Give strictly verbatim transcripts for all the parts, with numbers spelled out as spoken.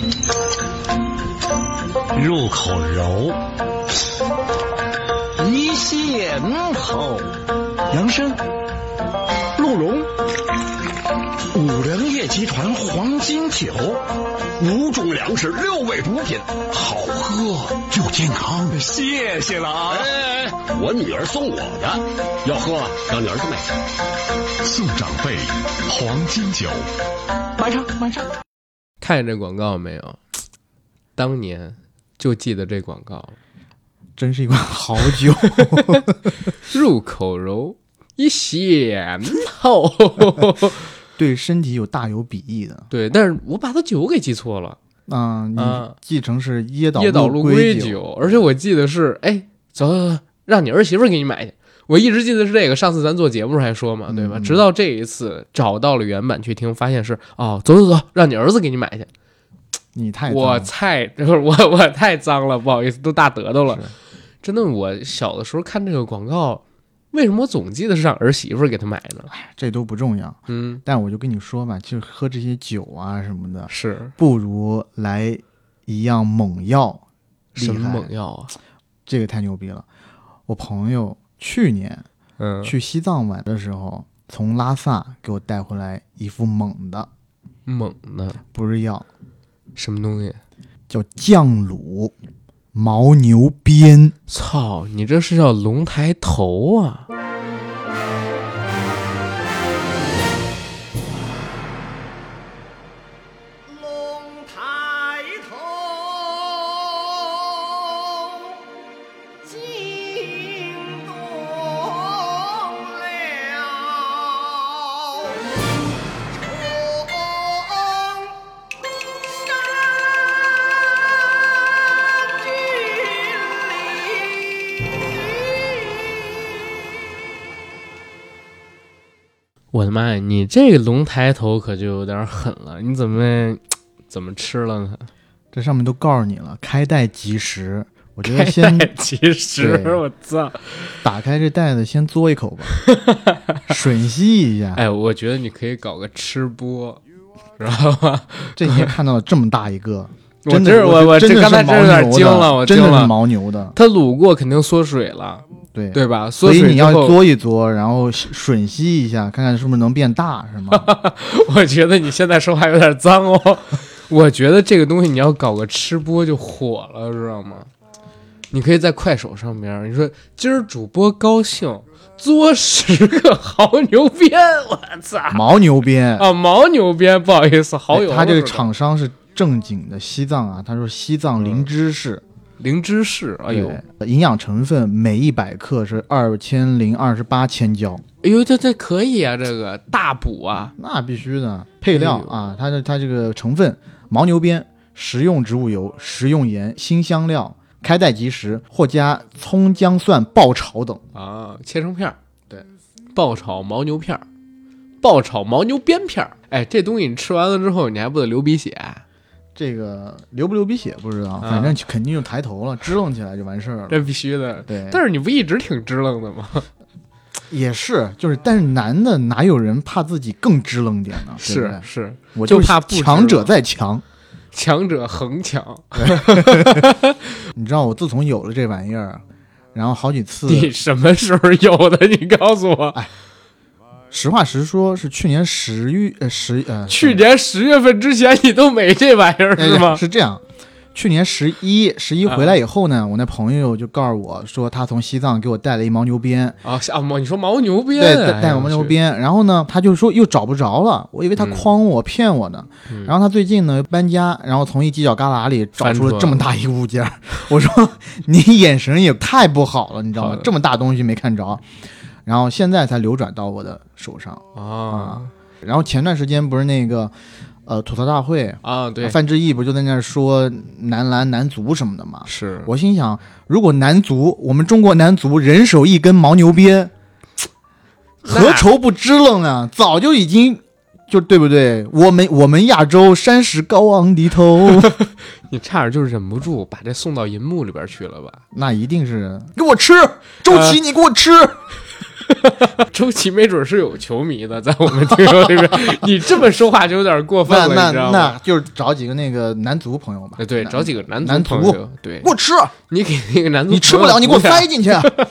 入口柔，一线头，杨参、鹿茸、五粮液集团黄金酒，五种粮食，六味补品，好喝又健康。谢谢了啊！ 哎哎，我女儿送我的，要喝让你儿子买。 送长辈黄金酒， 买上买上。 看见这广告没有？当年就记得这广告， 真是一款好酒， 入口柔，一咸透， 对身体有大有裨益的。 对，但是我把它酒给记错了啊、嗯， 啊， 记成是椰岛椰岛鹿龟酒， 酒，而且我记得是，哎，走走走，让你儿媳妇给你买去。我一直记得是这个，上次咱做节目还说嘛，对吧？ 嗯、 直到这一次找到了原版去听，发现是哦，走走走，让你儿子给你买去。 你太我太我我太脏了，不好意思，都大得到了。真的，我小的时候看这个广告，为什么我总记得是让儿媳妇给他买呢？ 哎，这都不重要。 嗯， 但我就跟你说吧，就是喝这些酒啊什么的， 是不如来一样猛药。 什么猛药啊？ 这个太牛逼了！我朋友去年嗯去西藏玩的时候，从拉萨给我带回来一副猛的， 猛的不是药。 什么东西？ 叫酱卤牦牛鞭。 操，你这是叫龙抬头啊！ 龙抬头，惊动了我的妈呀，你这个龙抬头可就有点狠了，你怎么怎么吃了呢？ 这上面都告诉你了，开袋即食。我觉得先开袋即食，我操！ 打开这袋子先嘬一口吧，吮吸一下。 哎，我觉得你可以搞个吃播，知道吧？ 这你也看到了这么大一个， 我真的我我真的刚才真有点惊了，我真的是牦牛的。 它卤过肯定缩水了。 对对吧？ 所以你要嘬一嘬，然后吮吸一下，看看是不是能变大，是吗？ 我觉得你现在说话有点脏哦。我觉得这个东西你要搞个吃播就火了，知道吗？你可以在快手上面，你说今儿主播高兴，嘬十个好牛鞭，我操！ 牦牛鞭啊，牦牛鞭，不好意思，好友。 他这个厂商是正经的西藏啊，他说西藏灵芝士。 灵芝士，哎呦， 营养成分每一百克是二千零二十八千焦， 哎呦，这这可以啊，这个大补啊， 那必须的。配料啊，它的它这个成分：牦牛鞭、食用植物油、食用盐、辛香料，开袋即食，或加葱姜蒜爆炒等啊，切成片儿。 对， 爆炒牦牛片儿，爆炒牦牛鞭片儿。哎，这东西你吃完了之后，你还不得流鼻血？ 这个流不流鼻血不知道，反正肯定就抬头了，支棱起来就完事儿了。 这必须的， 对。 但是你不一直挺支棱的吗？ 也是，就是，但是男的哪有人怕自己更支棱点呢？ 是对对是， 我就怕不强者再强， 强者恒强。 你知道，我自从有了这玩意儿，然后好几次。 你什么时候有的？你告诉我。 哎。实话实说，是去年十月呃十呃， 去年十月份之前你都没这玩意儿是吗？ 是这样，去年十一十一回来以后呢，啊、我那朋友就告诉我说，他从西藏给我带了一牦牛鞭啊啊！你说牦牛鞭？ 对，带牦牛鞭。然后呢，他就说又找不着了，我以为他诓我、嗯、骗我呢。 嗯、 然后他最近呢搬家，然后从一犄角旮旯里找出了这么大一个物件。我说你眼神也太不好了，你知道吗？这么大东西没看着。然后现在才流转到我的手上啊、 嗯，然后前段时间不是那个，呃，吐槽大会啊，对， 范志毅不就在那说男篮、男足什么的嘛？ 是我心想，如果男足，我们中国男足人手一根牦牛鞭，何愁不支棱啊？早就已经就对不对？我们我们亚洲山石高昂的头， 你差点就忍不住把这送到银幕里边去了吧？ 那一定是给我吃，周琦，你给我吃。 周琦没准是有球迷的，在我们听友里面，你这么说话就有点过分了， 那你知道吗？ 那那就是找几个那个男足朋友吧。 对对，找几个男男足朋友，对， 给我吃， 你给那个男足， 你吃不了，你给我塞进去，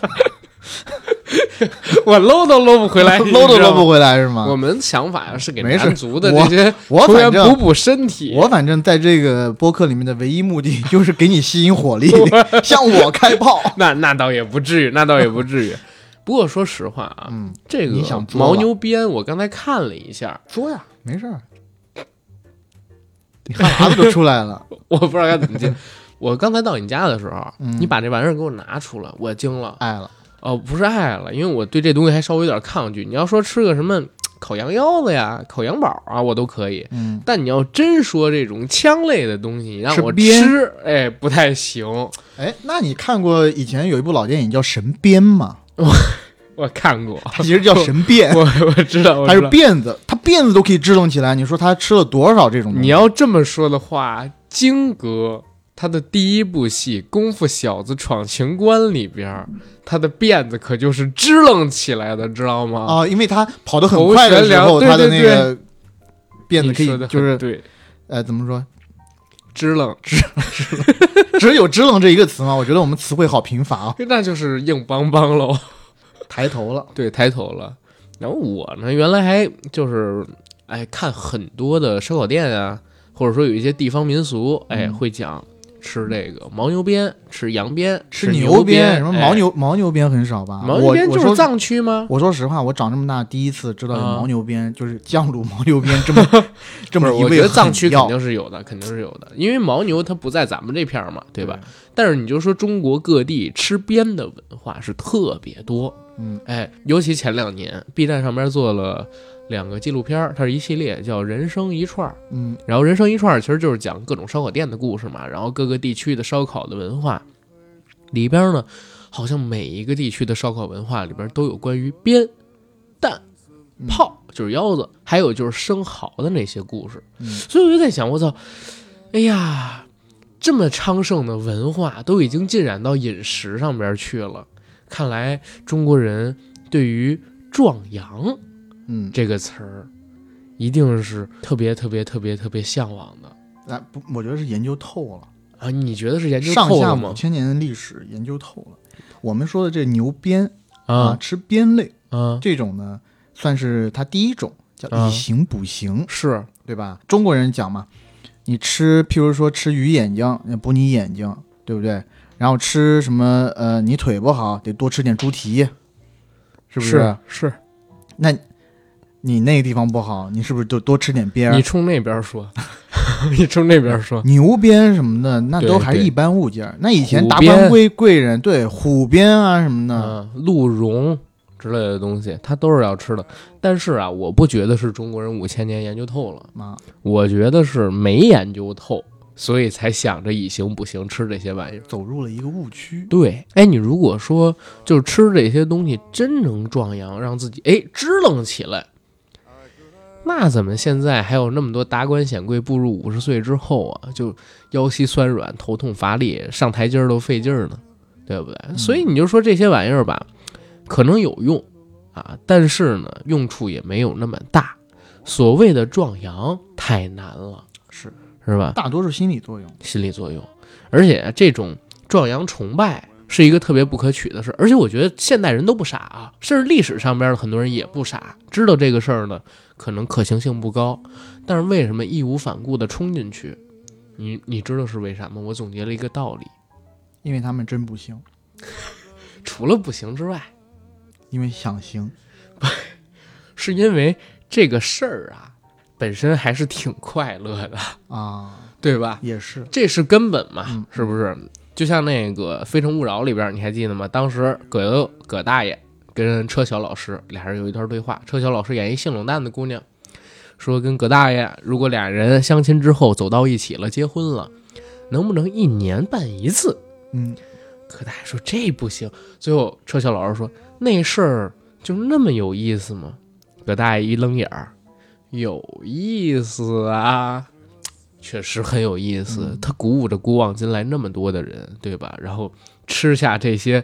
我搂都搂不回来， 搂都搂不回来是吗？ 我们想法是给没事男足的这些我球员反正补补身体。 我反正在这个播客里面的唯一目的就是给你吸引火力，向我开炮。 那那倒也不至于，那倒也不至于。不过说实话啊， 嗯， 这个你想作牦吧牛鞭，我刚才看了一下， 说呀，没事儿，你哈喇子都出来了。 我不知道该怎么接。我刚才到你家的时候， 嗯你把这玩意儿给我拿出来，我惊了。 爱了， 哦，不是爱了，因为我对这东西还稍微有点抗拒。你要说吃个什么烤羊腰子呀、烤羊宝啊，我都可以。 嗯， 但你要真说这种枪类的东西，你让我吃鞭吃，哎，不太行。 哎，那你看过以前有一部老电影叫《神鞭》吗？ 我看过， 它其实叫神鞭， 我我知道，我它是知道。 辫子，它辫子都可以支棱起来。你说他吃了多少这种东西？ 你要这么说的话，金哥他的第一部戏《功夫小子闯情关》里边，他的辫子可就是支棱起来的，知道吗？ 啊，因为他跑得很快的时候， 头悬梁他的对对那个辫子可你说得很以就是对， 呃怎么说？ 支棱， 只有支棱这一个词吗？我觉得我们词汇好贫乏啊。 那就是硬邦邦喽。 抬头了， 对，抬头了。然后我呢，原来还就是哎看很多的烧烤店啊，或者说有一些地方民俗，哎、 嗯会讲吃这个牦牛鞭、吃羊鞭、 吃牛鞭，什么牦哎牛牦牛鞭很少吧？ 牦牛鞭就是我我说藏区吗？ 我说实话，我长这么大第一次知道有啊牦牛鞭，就是酱卤牦牛鞭这么这不是， 么一味我觉得藏区狠药肯定是有的，肯定是有的，因为牦牛它不在咱们这片儿嘛，对吧？但是你就说中国各地吃鞭的文化是特别多， 嗯， 哎，尤其前两年 B 站上面做了两个纪录片，它是一系列叫《人生一串》， 嗯， 然后《人生一串》其实就是讲各种烧烤店的故事嘛，然后各个地区的烧烤的文化里边呢，好像每一个地区的烧烤文化里边都有关于鞭、蛋、炮，就是腰子，还有就是生蚝的那些故事。 嗯所以我就在想，我操，哎呀，这么昌盛的文化都已经浸染到饮食上边去了，看来中国人对于壮阳嗯， 这个词儿，一定是特别特别特别特别向往的那不，我觉得是研究透了。 啊！你觉得是研究上下五透了吗？ 千年的历史研究透了。我们说的这牛鞭啊， 啊吃鞭类啊， 这种呢，算是它第一种，叫啊以形补形， 是对吧？中国人讲嘛，你吃，譬如说吃鱼眼睛，补你眼睛，对不对？然后吃什么？呃，你腿不好，得多吃点猪蹄，是不是是， 那你那个地方不好，你是不是就多吃点鞭？ 你冲那边说，你冲那边说， 牛鞭什么的，那对对都还是一般物件。那以前达虎鞭官贵贵人，对虎鞭啊什么的， 嗯，鹿茸之类的东西，它都是要吃的。但是啊，我不觉得是中国人五千年研究透了， 啊， 我觉得是没研究透，所以才想着以形补形吃这些玩意儿。 走入了一个误区。 对，哎，你如果说就是吃这些东西真能壮阳，让自己哎支棱起来，那怎么现在还有那么多达官显贵步入五十岁之后啊，就腰膝酸软、头痛乏力、上台阶儿都费劲儿呢，对不对？ 嗯所以你就说这些玩意儿吧，可能有用啊，但是呢，用处也没有那么大。所谓的壮阳太难了， 是是吧？ 大多数心理作用。 心理作用，而且这种壮阳崇拜是一个特别不可取的事，而且我觉得现代人都不傻啊，甚至历史上边的很多人也不傻，知道这个事儿呢，可能可行性不高，但是为什么义无反顾的冲进去？你你知道是为啥吗？我总结了一个道理， 因为他们真不行， 除了不行之外， 因为想行。 是因为这个事儿啊，本身还是挺快乐的， 啊， 对吧？ 也是。 这是根本嘛， 嗯是不是？就像那个《非诚勿扰》里边，你还记得吗？当时葛优葛大爷跟车晓老师俩人有一段对话，车晓老师演一性冷淡的姑娘，说跟葛大爷，如果俩人相亲之后走到一起了，结婚了，能不能一年办一次？ 嗯， 葛大爷说这不行。最后车晓老师说那事儿就那么有意思吗？葛大爷一愣眼儿，有意思啊。确实很有意思， 嗯他鼓舞着古往今来那么多的人，对吧？然后吃下这些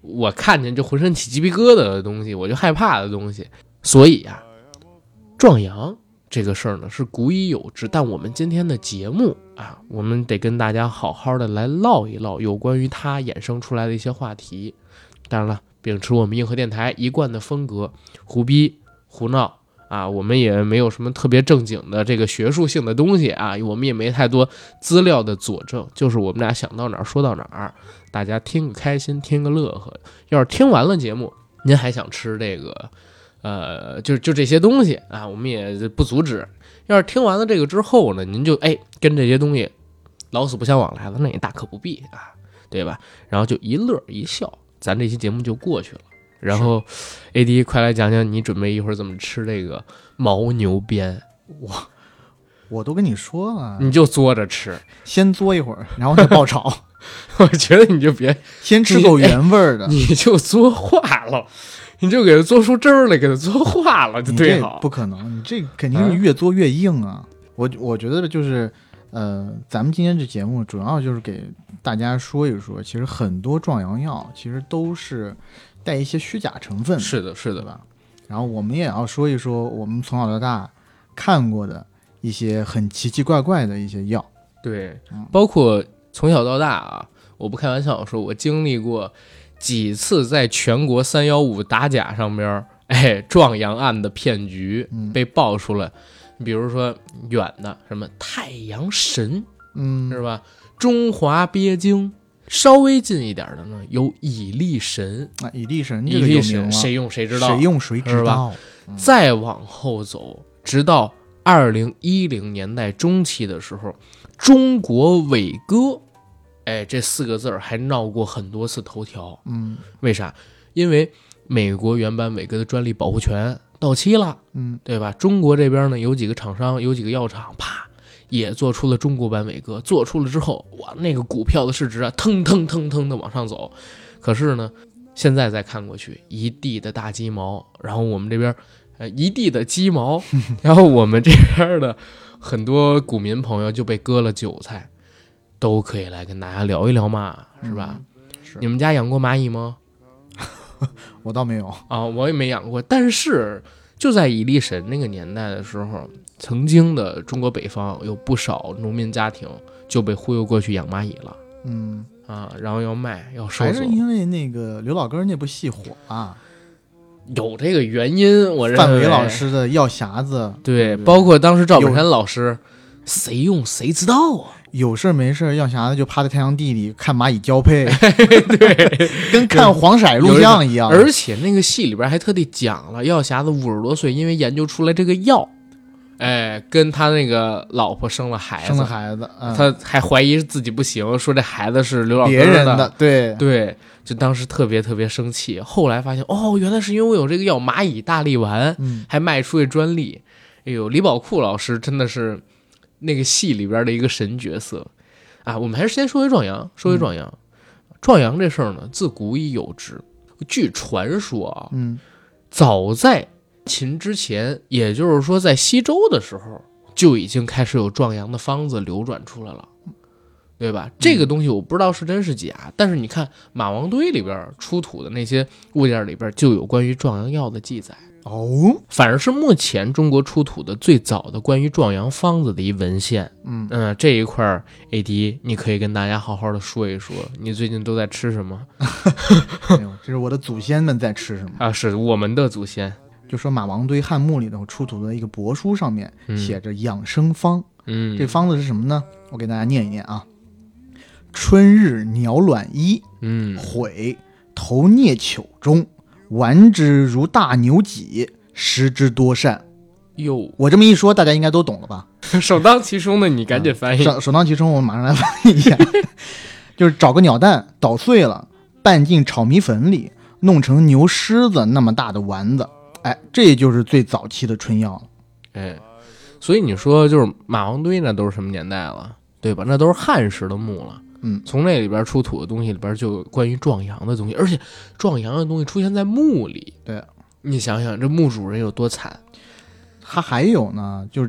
我看见就浑身起鸡皮疙瘩的东西，我就害怕的东西。所以啊，壮阳这个事儿呢是古已有之，但我们今天的节目啊，我们得跟大家好好的来唠一唠有关于它衍生出来的一些话题。当然了，秉持我们硬核电台一贯的风格，胡逼胡闹啊，我们也没有什么特别正经的这个学术性的东西啊，我们也没太多资料的佐证，就是我们俩想到哪儿说到哪儿，大家听个开心，听个乐呵。要是听完了节目，您还想吃这个，呃，就就这些东西啊，我们也不阻止。要是听完了这个之后呢，您就哎跟这些东西老死不相往来了，那也大可不必啊，对吧？然后就一乐一笑，咱这期节目就过去了。然后 A D 快来讲讲你准备一会儿怎么吃这个牦牛鞭。 我我都跟你说了， 你就嘬着吃， 先嘬一会儿，然后再爆炒。 我觉得你就别先吃够原味儿的， 你就嘬化了，你就给它嘬出汁儿来，给它嘬化了就对好。 不可能，你这肯定是越嘬越硬啊！嗯、我我觉得就是呃，咱们今天这节目主要就是给大家说一说，其实很多壮阳药其实都是带一些虚假成分， 是的，是的吧？然后我们也要说一说我们从小到大看过的一些很奇奇怪怪的一些药， 对，包括从小到大啊，我不开玩笑说，我经历过几次在全国三幺五打假上边，哎，壮阳案的骗局被爆出来。嗯、比如说远的什么太阳神， 嗯， 是吧？中华鳖精。稍微近一点的呢，有蚁力神啊，蚁力神， 蚁力神谁用谁知道， 谁用谁知道。 嗯、再往后走，直到二零一零年代中期的时候，中国伟哥，哎，这四个字儿还闹过很多次头条。 嗯， 为啥？因为美国原版伟哥的专利保护权到期了， 嗯， 对吧？中国这边呢，有几个厂商，有几个药厂，啪。也做出了中国版伟哥，做出了之后，哇，那个股票的市值啊，腾腾腾腾的往上走。可是呢，现在再看过去，一地的大鸡毛，然后我们这边，呃，一地的鸡毛，然后我们这边的很多股民朋友就被割了韭菜，都可以来跟大家聊一聊嘛，是吧？ 嗯、是你们家养过蚂蚁吗？ 我倒没有啊，我也没养过，但是就在蚁力神那个年代的时候。曾经的中国北方有不少农民家庭就被忽悠过去养蚂蚁了， 嗯啊，然后要卖要收走， 还是因为那个刘老根那部戏火啊， 有这个原因。我认为范伟老师的药匣子， 对，包括当时赵本山老师，谁用谁知道啊。 有事没事药匣子就趴在太阳地里看蚂蚁交配， 对， 跟看黄色录像一样。 而且那个戏里边还特地讲了，药匣子五十多岁，因为研究出来这个药。哎，跟他那个老婆生了孩子， 生了孩子，嗯、 他还怀疑自己不行，说这孩子是刘老根别人的，对对，就当时特别特别生气。后来发现，哦，原来是因为我有这个药蚂蚁大力丸， 嗯， 还卖出这专利。哎呦，李宝库老师真的是那个戏里边的一个神角色啊！我们还是先说回壮阳，说回壮阳，嗯、壮阳这事儿呢，自古已有之。据传说啊， 嗯， 早在秦之前，也就是说在西周的时候就已经开始有壮阳的方子流转出来了，对吧？这个东西我不知道是真是假，但是你看马王堆里边出土的那些物件里边就有关于壮阳药的记载哦， 反而是目前中国出土的最早的关于壮阳方子的一文献。 嗯嗯、呃，这一块 A D 你可以跟大家好好的说一说，你最近都在吃什么？ 没有，这是我的祖先们在吃什么啊？是我们的祖先。 就说马王堆汉墓里头出土的一个帛书上面写着养生方， 嗯， 这方子是什么呢？我给大家念一念啊：春日鸟卵衣， 嗯， 悔投啮糗中，丸之如大牛脊，食之多善。 哟， 我这么一说，大家应该都懂了吧？ 首当其冲的，你赶紧翻译。 首、嗯、首当其冲，我马上来翻译一下，就是找个鸟蛋捣碎了，拌进炒米粉里，弄成牛虱子那么大的丸子。哎，这就是最早期的春药了。 哎，所以你说就是马王堆那都是什么年代了，对吧？那都是汉时的墓了。 嗯， 从那里边出土的东西里边就有关于壮阳的东西，而且壮阳的东西出现在墓里。 对， 你想想这墓主人有多惨。 他还有呢，就是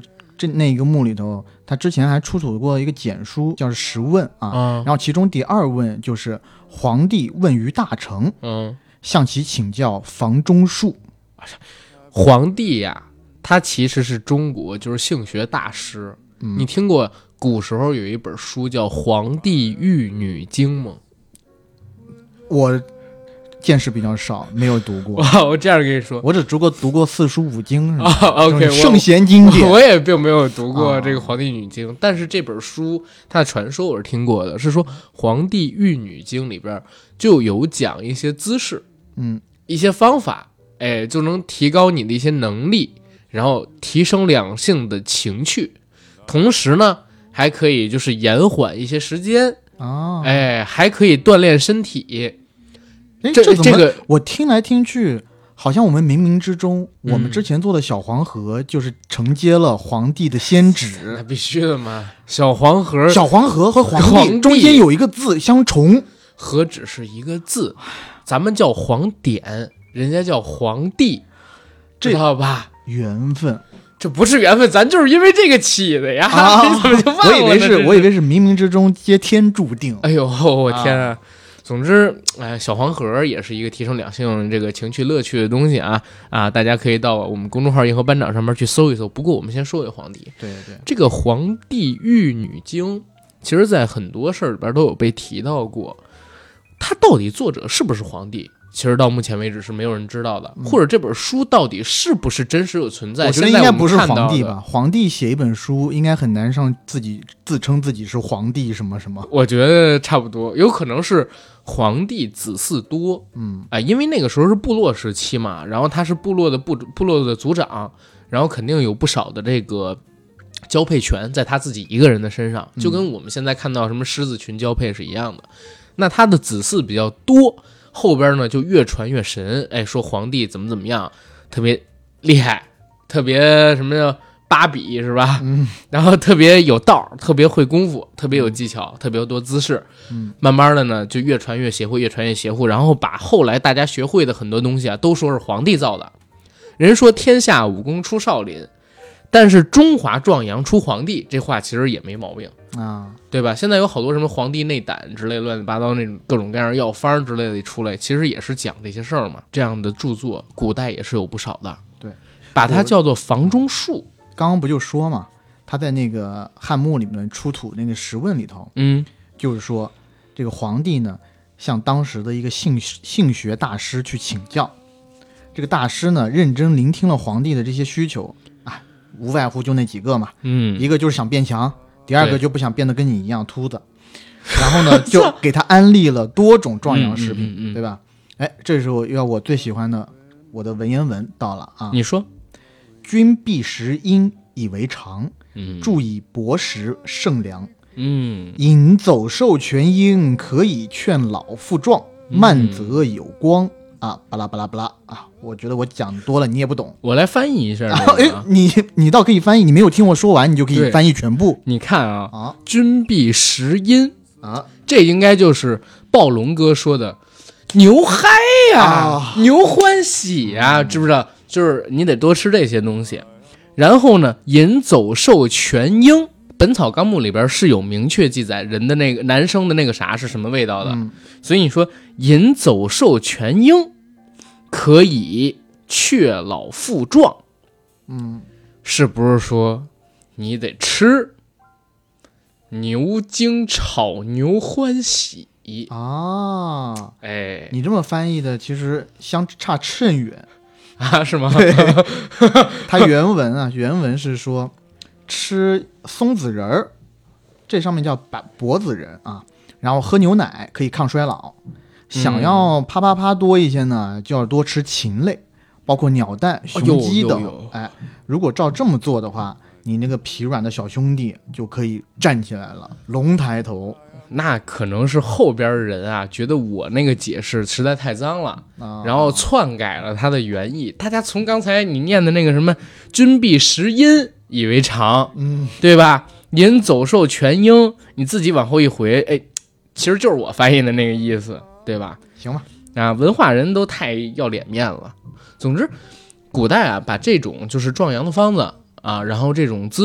这那个墓里头，他之前还出土过一个简书，叫是十问啊。 嗯然后其中第二问就是皇帝问于大成， 嗯， 向其请教房中术。 皇帝呀，他其实是中国就是性学大师。 嗯你听过古时候有一本书叫《黄帝玉女经》吗？ 我见识比较少，没有读过。 哇，我这样跟你说， 我只读过读过四书五经是啊吧、 ，OK， 就是圣贤经典。 我也并没有读过啊这个《黄帝女经》，但是这本书它的传说我是听过的，是说《黄帝玉女经》里边就有讲一些姿势， 嗯， 一些方法，哎，就能提高你的一些能力，然后提升两性的情趣，同时呢，还可以就是延缓一些时间， 啊， 哎，还可以锻炼身体。 哎， 这这怎么这个我听来听去，好像我们冥冥之中， 嗯我们之前做的小黄盒就是承接了皇帝的先那旨。 必须的嘛，小黄盒小黄盒和皇皇帝帝中间有一个字相重， 何止是一个字，咱们叫黄典，人家叫皇帝， 这知道吧？ 缘分这不是缘分，咱就是因为这个起的呀！ 啊！ 你怎么就忘了呢？ 我以为是， 这我以为是冥冥之中皆天注定。 哎呦，我天啊！总之，哎，小黄盒也是一个提升两性这个情趣乐趣的东西啊啊！大家可以到我们公众号“银河班长”上面去搜一搜。不过，我们先说回皇帝。 对对， 这个《黄帝玉女经》，其实在很多事儿里边都有被提到过。它到底作者是不是皇帝？其实到目前为止是没有人知道的， 嗯或者这本书到底是不是真实有存在？ 我觉得现在我们应该不是看到的皇帝吧？皇帝写一本书，应该很难上自己自称自己是皇帝什么什么。 我觉得差不多，有可能是皇帝子嗣多， 嗯， 啊、因为那个时候是部落时期嘛，然后他是部落的部部落的族长，然后肯定有不少的这个交配权在他自己一个人的身上，就跟我们现在看到什么狮子群交配是一样的。那他的子嗣比较多，后边呢就越传越神，哎，说皇帝怎么怎么样，特别厉害，特别什么叫八比是吧？ 嗯， 然后特别有道，特别会功夫，特别有技巧，特别多姿势。 嗯， 慢慢的呢就越传越邪乎，越传越邪乎，然后把后来大家学会的很多东西啊，都说是皇帝造的。人说天下武功出少林，但是中华壮阳出皇帝，这话其实也没毛病。 啊， 对吧？现在有好多什么皇帝内胆之类乱七八糟那种各种各样的药方之类的出来，其实也是讲这些事儿嘛。这样的著作，古代也是有不少的。 对， 把它叫做房中术。 刚刚不就说嘛，他在那个汉墓里面出土那个石问里头， 嗯， 就是说这个皇帝呢向当时的一个性性学大师去请教，这个大师呢认真聆听了皇帝的这些需求啊，无外乎就那几个嘛， 嗯， 一个就是想变强，第二个对就不想变得跟你一样秃子，然后呢就给他安利了多种壮阳食品， 嗯嗯嗯嗯对吧？哎，这时候要我最喜欢的我的文言文到了啊， 你说， 君必食阴以为常， 嗯注以薄食胜凉。 嗯饮走兽全阴，可以劝老复壮，慢则有光、啊！巴拉巴拉巴拉啊！我觉得我讲多了你也不懂。 我来翻译一下、 啊这个啊哎，你你倒可以翻译，你没有听我说完，你就可以对翻译全部你看啊， 啊君必食阴， 啊！ 这应该就是暴龙哥说的牛嗨呀、 啊牛欢喜呀、知不知道？就是你得多吃这些东西。然后呢，饮走兽全阴，《本草纲目》里边是有明确记载人的那个男生的那个啥是什么味道的， 嗯所以你说饮走兽全阴可以却老复壮， 嗯， 是不是说你得吃牛精炒牛欢喜？ 啊， 哎， 你这么翻译的其实相差甚远。 啊，是吗？ 它原文啊，原文是说吃松子仁儿，这上面叫柏柏子仁啊，然后喝牛奶可以抗衰老。想要啪啪啪多一些呢，就要多吃禽类，包括鸟蛋、雄鸡等。 有有哎，如果照这么做的话，你那个疲软的小兄弟就可以站起来了，龙抬头那可能是后边人啊，觉得我那个解释实在太脏了， 啊。 然后篡改了它的原意。大家从刚才你念的那个什么“君必食阴”以为常， 嗯， 对吧？饮走兽全阴，你自己往后一回，哎，其实就是我翻译的那个意思，对吧？ 行吧， 啊，文化人都太要脸面了。总之，古代啊，把这种就是壮阳的方子啊，然后这种姿势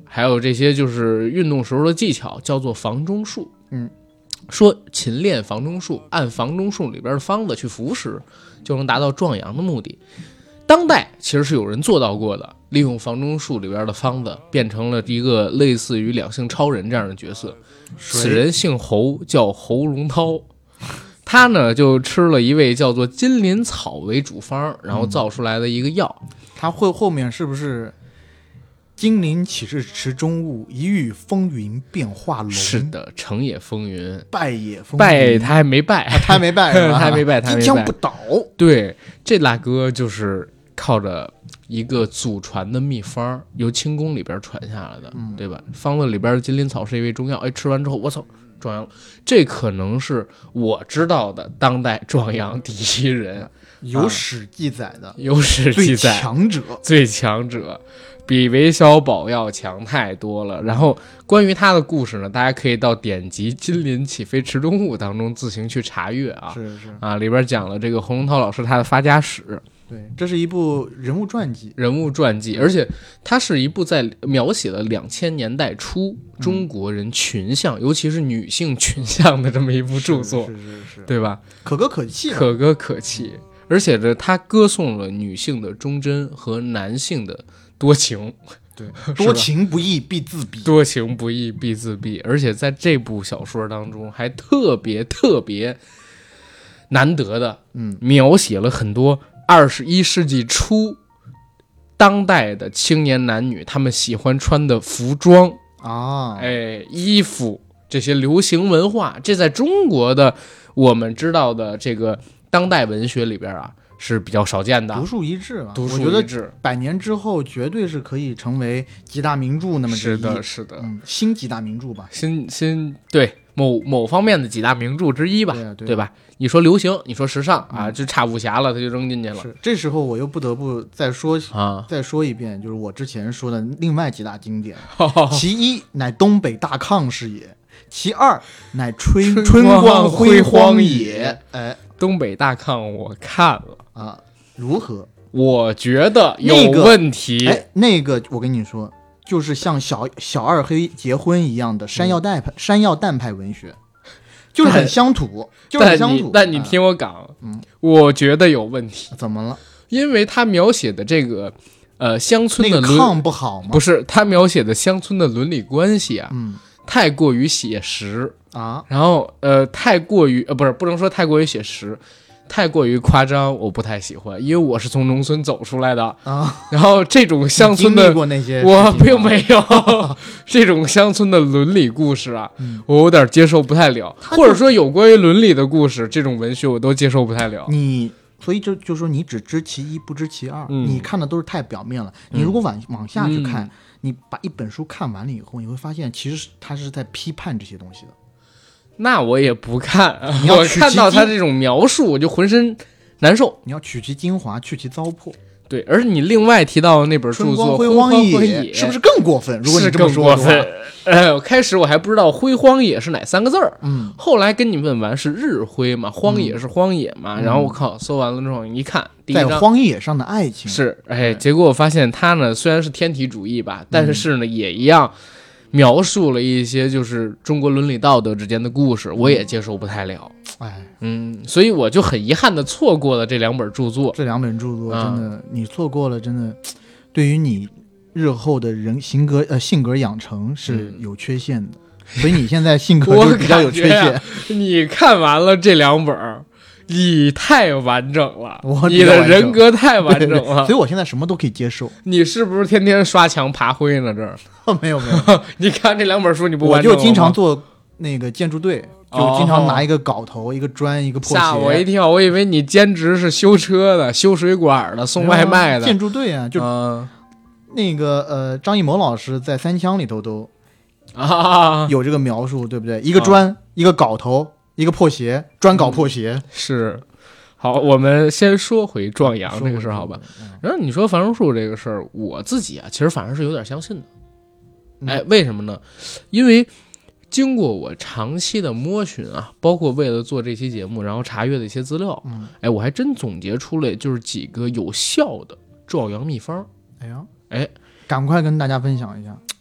还有这些就是运动时候的技巧，叫做房中术。 嗯， 说勤练房中术，按房中术里边的方子去服食，就能达到壮阳的目的。当代其实是有人做到过的，利用房中术里边的方子，变成了一个类似于两性超人这样的角色。此人姓侯，叫侯荣涛。他呢就吃了一味叫做金鳞草为主方，然后造出来的一个药。 嗯、他会后面是不是金鳞岂是池中物，一遇风云变化龙？ 是的，成也风云， 败也风云。 败他还没败， 啊、他还没败， 他还没败，他还没败， 金枪不倒。 对，这大哥就是靠着一个祖传的秘方，由清宫里边传下来的， 嗯、 对吧？方子里边的金鳞草是一味中药，哎，吃完之后，我操，壮阳了。这可能是我知道的当代壮阳第一人， 有史记载的， 啊、有史记载， 最强者， 最强者。比韦小宝要强太多了。然后关于他的故事呢，大家可以到典籍《金鳞起飞池中物》当中自行去查阅啊。 是是啊，里边讲了这个洪荣涛老师他的发家史。 对，这是一部人物传记， 人物传记，而且它是一部在描写了两千年代初中国人群像，嗯、尤其是女性群像的这么一部著作， 是是是是， 对吧？ 可歌可泣， 可歌可泣。而且呢，它歌颂了女性的忠贞和男性的多情。 对，多情不义必自毙， 多情不义必自毙。而且在这部小说当中，还特别特别难得的， 嗯， 描写了很多二十一世纪初当代的青年男女他们喜欢穿的服装啊， 哎，衣服，这些流行文化，这在中国的我们知道的这个当代文学里边啊是比较少见的， 独树一帜啊！ 独树一帜， 百年之后绝对是可以成为几大名著那么之一。 是的，是的， 嗯，新几大名著吧， 新新对某某方面的几大名著之一吧， 对啊对啊对吧？你说流行，你说时尚、嗯、啊，就差武侠了，他就扔进去了。 是，这时候我又不得不再说啊， 再说一遍，就是我之前说的另外几大经典，其一乃东北大抗是也，其二乃春春光辉煌也。哎， 东北大抗我看了啊，如何？ 我觉得有问题。 那个、哎，那个我跟你说，就是像小小二黑结婚一样的山药蛋派、嗯、山药蛋派文学。就是很乡土，就是很乡土。 但你听我讲， 嗯， 我觉得有问题。 怎么了？ 因为他描写的这个呃乡村的那个抗不好吗？ 不是，他描写的乡村的伦理关系啊， 嗯， 太过于写实啊。 然后呃，太过于呃，不是，不能说太过于写实。太过于夸张，我不太喜欢，因为我是从农村走出来的啊。 然后这种乡村的， 过那些我并没有这种乡村的伦理故事啊， 嗯、 我有点接受不太了。或者说有关于伦理的故事，这种文学我都接受不太了。 你所以就就说你只知其一，不知其二， 嗯、 你看的都是太表面了。你如果往往下去看， 嗯、 你把一本书看完了以后，你会发现其实他是在批判这些东西的。 那我也不看，我看到他这种描述，我就浑身难受。 你要取其精华，去其糟粕。 对，而你另外提到的那本著作《 辉荒野》，是不是更过分？如果你这么说的话， 是更过分。呃，开始我还不知道“辉荒野”是哪三个字儿， 嗯， 后来跟你问完是日辉嘛，荒野是荒野嘛， 嗯、 然后我靠，搜完了之后一看，第一章在荒野上的爱情是，哎，结果我发现他呢虽然是天体主义吧，但是呢、嗯、也一样。描述了一些就是中国伦理道德之间的故事，我也接受不太了。 哎， 嗯，所以我就很遗憾的错过了这两本著作。 这两本著作真的，嗯、你错过了，真的对于你日后的人性格呃性格养成是有缺陷的。嗯、所以你现在性格就比较有缺陷。 啊、你看完了这两本，你太完整了，你的人格太完整了， 对对对，所以我现在什么都可以接受。 你是不是天天刷墙爬灰呢？这儿、 哦、没有没有， 你看这两本书你不完整了吗？ 我就经常做那个建筑队，就经常拿一个镐头、哦、一个砖、一个破鞋。 吓我一跳，我以为你兼职是修车的、修水管的、送外卖的。 建筑队啊，就、 嗯、 那个呃，张艺谋老师在《三枪》里头都啊有这个描述，对不对？一个砖，啊、一个镐头。一个破鞋，砖镐破鞋、 嗯、是。好，我们先说回壮阳这个事儿，好吧？ 嗯、 然后你说防身术这个事儿，我自己啊，其实反而是有点相信的。 嗯、 哎，为什么呢？因为经过我长期的摸寻啊，包括为了做这期节目，然后查阅的一些资料， 嗯， 哎，我还真总结出来就是几个有效的壮阳秘方。 哎呀， 哎， 赶快跟大家分享一下。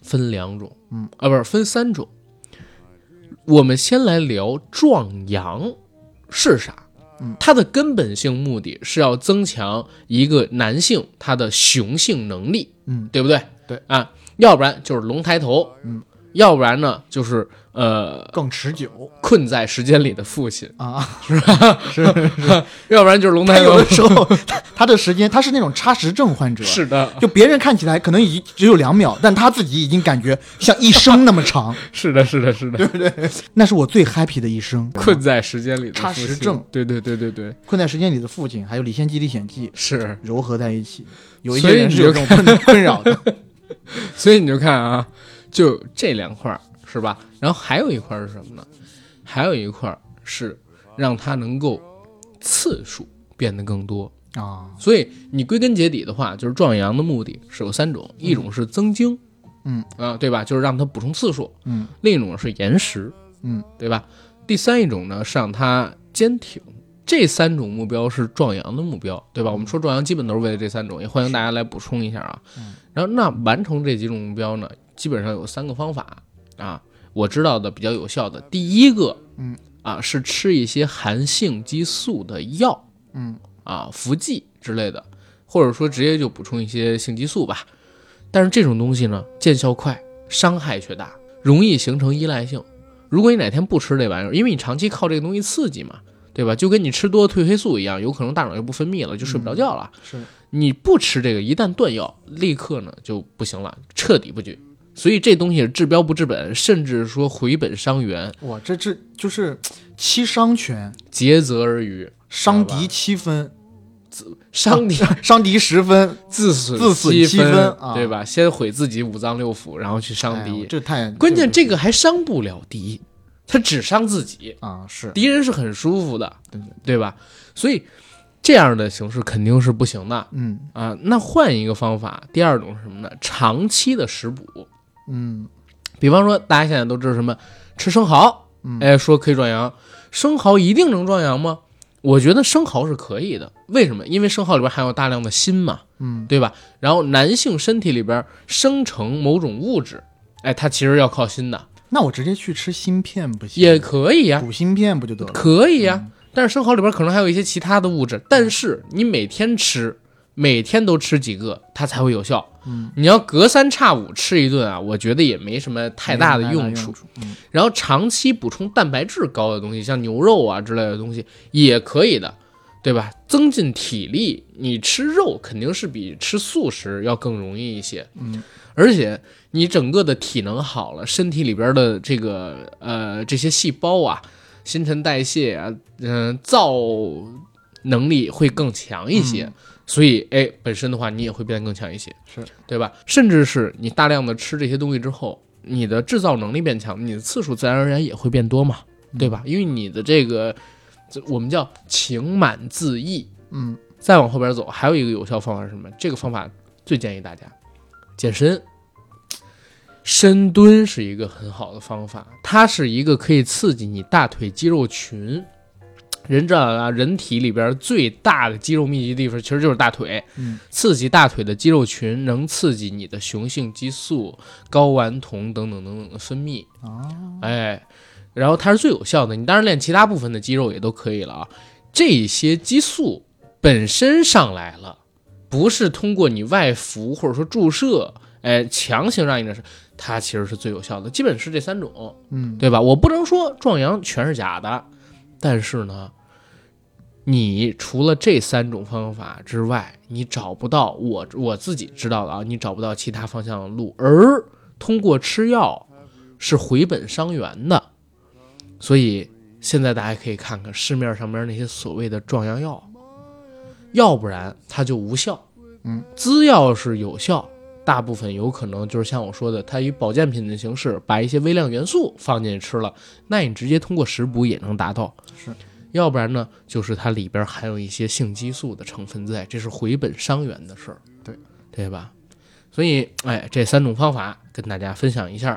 分两种， 嗯啊，不是分三种。我们先来聊壮阳是啥？ 嗯， 它的根本性目的是要增强一个男性他的雄性能力， 嗯， 对不对？ 对啊，要不然就是龙抬头， 嗯， 要不然呢就是呃更持久困在时间里的父亲， 啊， 是吧？ 是是， 要不然就是龙抬头他有的。时候他他的时间他是那种差时症患者， 是的， 就别人看起来可能已经只有两秒，但他自己已经感觉像一生那么长， 是的，是的，是的， 对不对？那是我最 happy 的一生。 困在时间里的差父亲时症， 对对对对对， 困在时间里的父亲，还有《李献计历险记》 是。 糅合在一起，有一所以你就些人是有这种困困扰的。 所以你就看啊，就这两块是吧？然后还有一块是什么呢？还有一块是让它能够次数变得更多。 啊， 所以你归根结底的话，就是壮阳的目的是有三种，一种是增精， 嗯啊，对吧？就是让它补充次数， 嗯另一种是延时， 嗯， 对吧？第三一种呢是让它坚挺。这三种目标是壮阳的目标，对吧？我们说壮阳基本都是为了这三种，也欢迎大家来补充一下啊。然后那完成这几种目标呢，基本上有三个方法啊，我知道的比较有效的。第一个， 嗯啊是吃一些含性激素的药， 嗯啊服剂之类的，或者说直接就补充一些性激素吧。但是这种东西呢，见效快，伤害却大，容易形成依赖性。如果你哪天不吃这玩意儿，因为你长期靠这个东西刺激嘛，对吧？就跟你吃多褪黑素一样，有可能大脑就不分泌了，就睡不着觉了。 嗯、是你不吃这个，一旦断药，立刻呢就不行了，彻底不举。所以这东西治标不治本，甚至说回本伤源。 哇，这这就是七伤拳， 竭泽而渔， 伤敌七分， 伤敌、 啊、伤敌十分， 自损自损七分， 分啊、 对吧？先毁自己五脏六腑，然后去伤敌， 哎、这太关键，这个还伤不了敌。他只伤自己啊，是敌人是很舒服的， 对对对吧？所以这样的形式肯定是不行的， 嗯啊，那换一个方法，第二种是什么呢？长期的食补， 嗯， 比方说大家现在都知道什么吃生蚝， 嗯、 哎，说可以壮阳，生蚝一定能壮阳吗？我觉得生蚝是可以的，为什么？因为生蚝里边含有大量的锌嘛， 嗯， 对吧？然后男性身体里边生成某种物质，哎，它其实要靠锌的。 那我直接去吃芯片不行？ 也可以呀、啊， 补芯片不就得了？ 可以呀、啊嗯，但是生蚝里边可能还有一些其他的物质，但是你每天吃，每天都吃几个，它才会有效。 嗯， 你要隔三差五吃一顿啊，我觉得也没什么太大的用处。 用处嗯、 然后长期补充蛋白质高的东西，像牛肉啊之类的东西也可以的，对吧？增进体力，你吃肉肯定是比吃素食要更容易一些。 嗯。 而且你整个的体能好了，身体里边的这个呃这些细胞啊，新陈代谢啊，嗯、呃，造能力会更强一些，嗯、所以哎，本身的话你也会变得更强一些， 是对吧？甚至是你大量的吃这些东西之后，你的制造能力变强，你的次数自然而然也会变多嘛，对吧？嗯、因为你的这个我们叫情满自溢。 嗯， 再往后边走，还有一个有效方法是什么？这个方法最建议大家。健身，深蹲是一个很好的方法，它是一个可以刺激你大腿肌肉群。人知道啊，人体里边最大的肌肉密集地方其实就是大腿。 嗯， 刺激大腿的肌肉群，能刺激你的雄性激素、睾丸酮等等等等的分泌。 哦， 哎，然后它是最有效的。你当然练其他部分的肌肉也都可以了啊。这些激素本身上来了。不是通过你外服或者说注射，哎，强行让你这，它其实是最有效的，基本是这三种， 嗯， 对吧？我不能说壮阳全是假的，但是呢，你除了这三种方法之外，你找不到我我自己知道的啊，你找不到其他方向的路，而通过吃药是回本伤源的，所以现在大家可以看看市面上面那些所谓的壮阳药。要不然它就无效， 嗯， 滋药是有效，大部分有可能就是像我说的，它以保健品的形式把一些微量元素放进去吃了，那你直接通过食补也能达到。 是， 要不然呢，就是它里边含有一些性激素的成分在，这是回本伤源的事儿， 对对吧？所以，哎，这三种方法跟大家分享一下。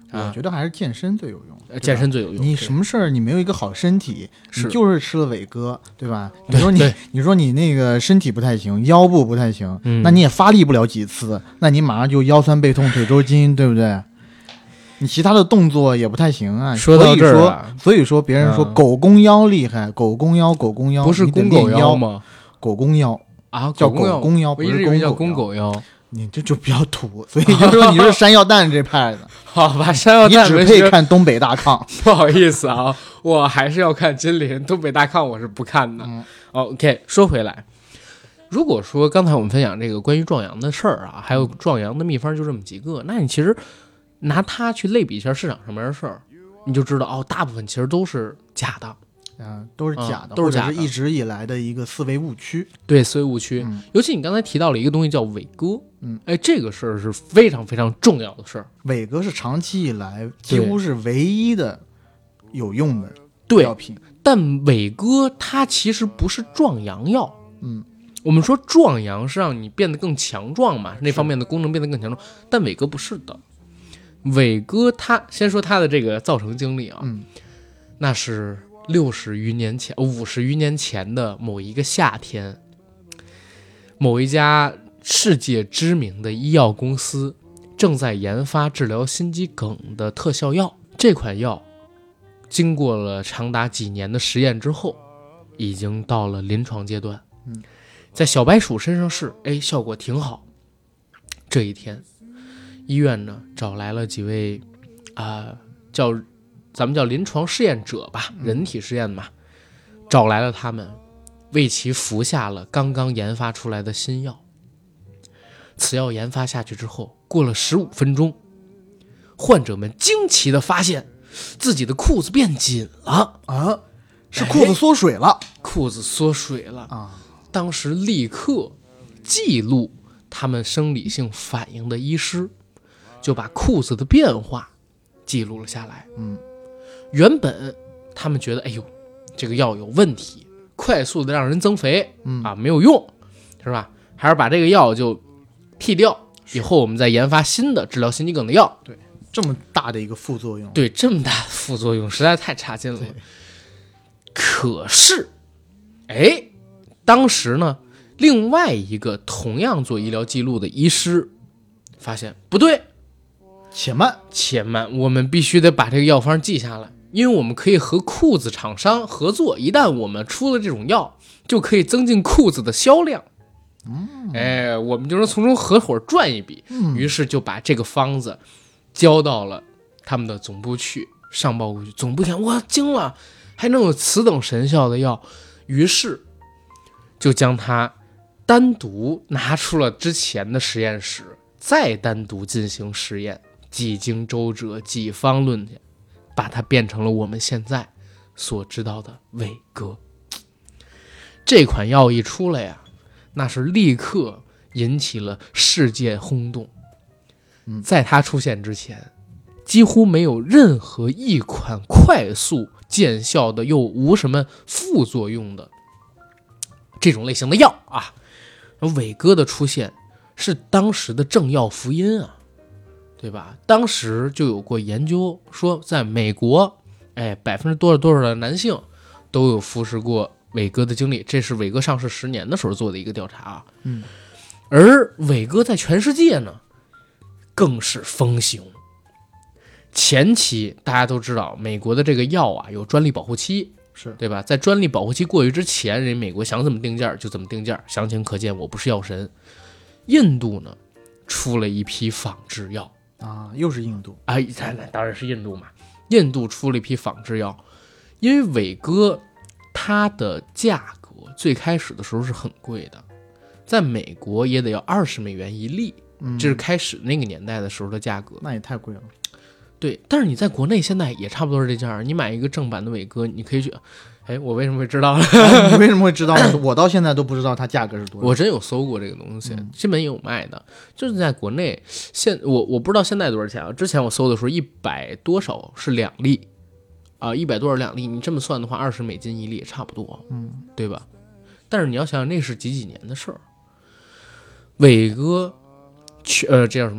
啊我觉得还是健身最有用， 呃健身最有用。 你什么事儿你没有一个好身体， 是你就是吃了伟哥，对吧？ 对你说你对你说你那个身体不太行，腰部不太行， 嗯那你也发力不了几次，那你马上就腰酸背痛、腿抽筋，对不对？你其他的动作也不太行啊。 说到这儿啊， 所以说，所以说别人说嗯狗公腰厉害，狗公腰，狗公腰不是你得公狗练腰吗？ 狗公腰， 啊， 叫公狗公腰不是我一直以为叫公公狗狗腰。 你这就比较土，所以就说你是山药蛋这派的， 好吧，山药你只蛋没学配看东北大炕。 不好意思啊，我还是要看金陵，东北大炕我是不看的。 嗯 OK， 说回来，如果说刚才我们分享这个关于壮阳的事儿啊，还有壮阳的秘方就这么几个，那你其实拿它去类比一下市场上面的事儿，你就知道哦，大部分其实都是假的。 啊，都是假的， 嗯都是假的或者是一直以来的一个思维误区。 对，思维误区。 嗯尤其你刚才提到了一个东西叫伟哥， 嗯， 哎，这个事儿是非常非常重要的事儿。 伟哥是长期以来几乎是唯一的有用的对药品。 但伟哥它其实不是壮阳药， 嗯， 我们说壮阳是让你变得更强壮嘛，那方面的功能变得更强壮，但伟哥不是的。伟哥他先说他的这个造成经历啊， 嗯， 那是六十余年前、五十余年前的某一个夏天，某一家世界知名的医药公司正在研发治疗心肌梗的特效药。这款药经过了长达几年的实验之后，已经到了临床阶段。 嗯， 在小白鼠身上是，哎，效果挺好。这一天，医院呢找来了几位啊、呃，叫咱们叫临床试验者吧，人体试验嘛，找来了他们，为其服下了刚刚研发出来的新药。此药研发下去之后，过了十五分钟，患者们惊奇地发现自己的裤子变紧了啊，是裤子缩水了， 裤子缩水了啊！ 当时立刻记录他们生理性反应的医师就把裤子的变化记录了下来。 嗯， 原本他们觉得，哎呦，这个药有问题，快速的让人增肥， 嗯啊，没有用，是吧？还是把这个药就剔掉，以后我们再研发新的治疗心肌梗的药。 对，这么大的一个副作用， 对，这么大的副作用实在太差劲了。可是，哎，当时呢，另外一个同样做医疗记录的医师发现不对， 且慢， 且慢，我们必须得把这个药方记下来，因为我们可以和裤子厂商合作，一旦我们出了这种药，就可以增进裤子的销量。嗯，哎，我们就能从中合伙赚一笔。 嗯， 于是就把这个方子交到了他们的总部去，上报过去。总部看，哇，惊了，还能有此等神效的药，于是就将它单独拿出了之前的实验室，再单独进行实验，几经周折，几方论剑，把它变成了我们现在所知道的伟哥。这款药一出来呀，那是立刻引起了世界轰动。 嗯， 在它出现之前，几乎没有任何一款快速见效的又无什么副作用的这种类型的药啊。伟哥的出现是当时的政要福音啊，对吧？当时就有过研究说，在美国，哎，百分之多少多少的男性都有服食过伟哥的经历，这是伟哥上市十年的时候做的一个调查啊。 嗯， 而伟哥在全世界呢，更是风行。前期大家都知道，美国的这个药啊有专利保护期， 是对吧？在专利保护期过去之前，人美国想怎么定价就怎么定价，详情可见我不是药神。印度呢，出了一批仿制药啊，又是印度啊，那当然是印度嘛。印度出了一批仿制药，因为伟哥它的价格最开始的时候是很贵的，在美国也得要二十美元一粒， 嗯， 这是开始那个年代的时候的价格。 那也太贵了。 对，但是你在国内现在也差不多是这价，你买一个正版的伟哥，你可以去。哎，我为什么会知道呢？ 啊、你为什么会知道呢？我到现在都不知道它价格是多少。 我真有搜过这个东西， 嗯、 基本也有卖的，就是在国内现我我不知道现在多少钱啊？之前我搜的时候一百多少是两粒啊，一百多少两粒？你这么算的话，二十美金一粒也差不多， 嗯， 对吧？但是你要想想，那是几几年的事儿。伟哥，呃，这叫什么？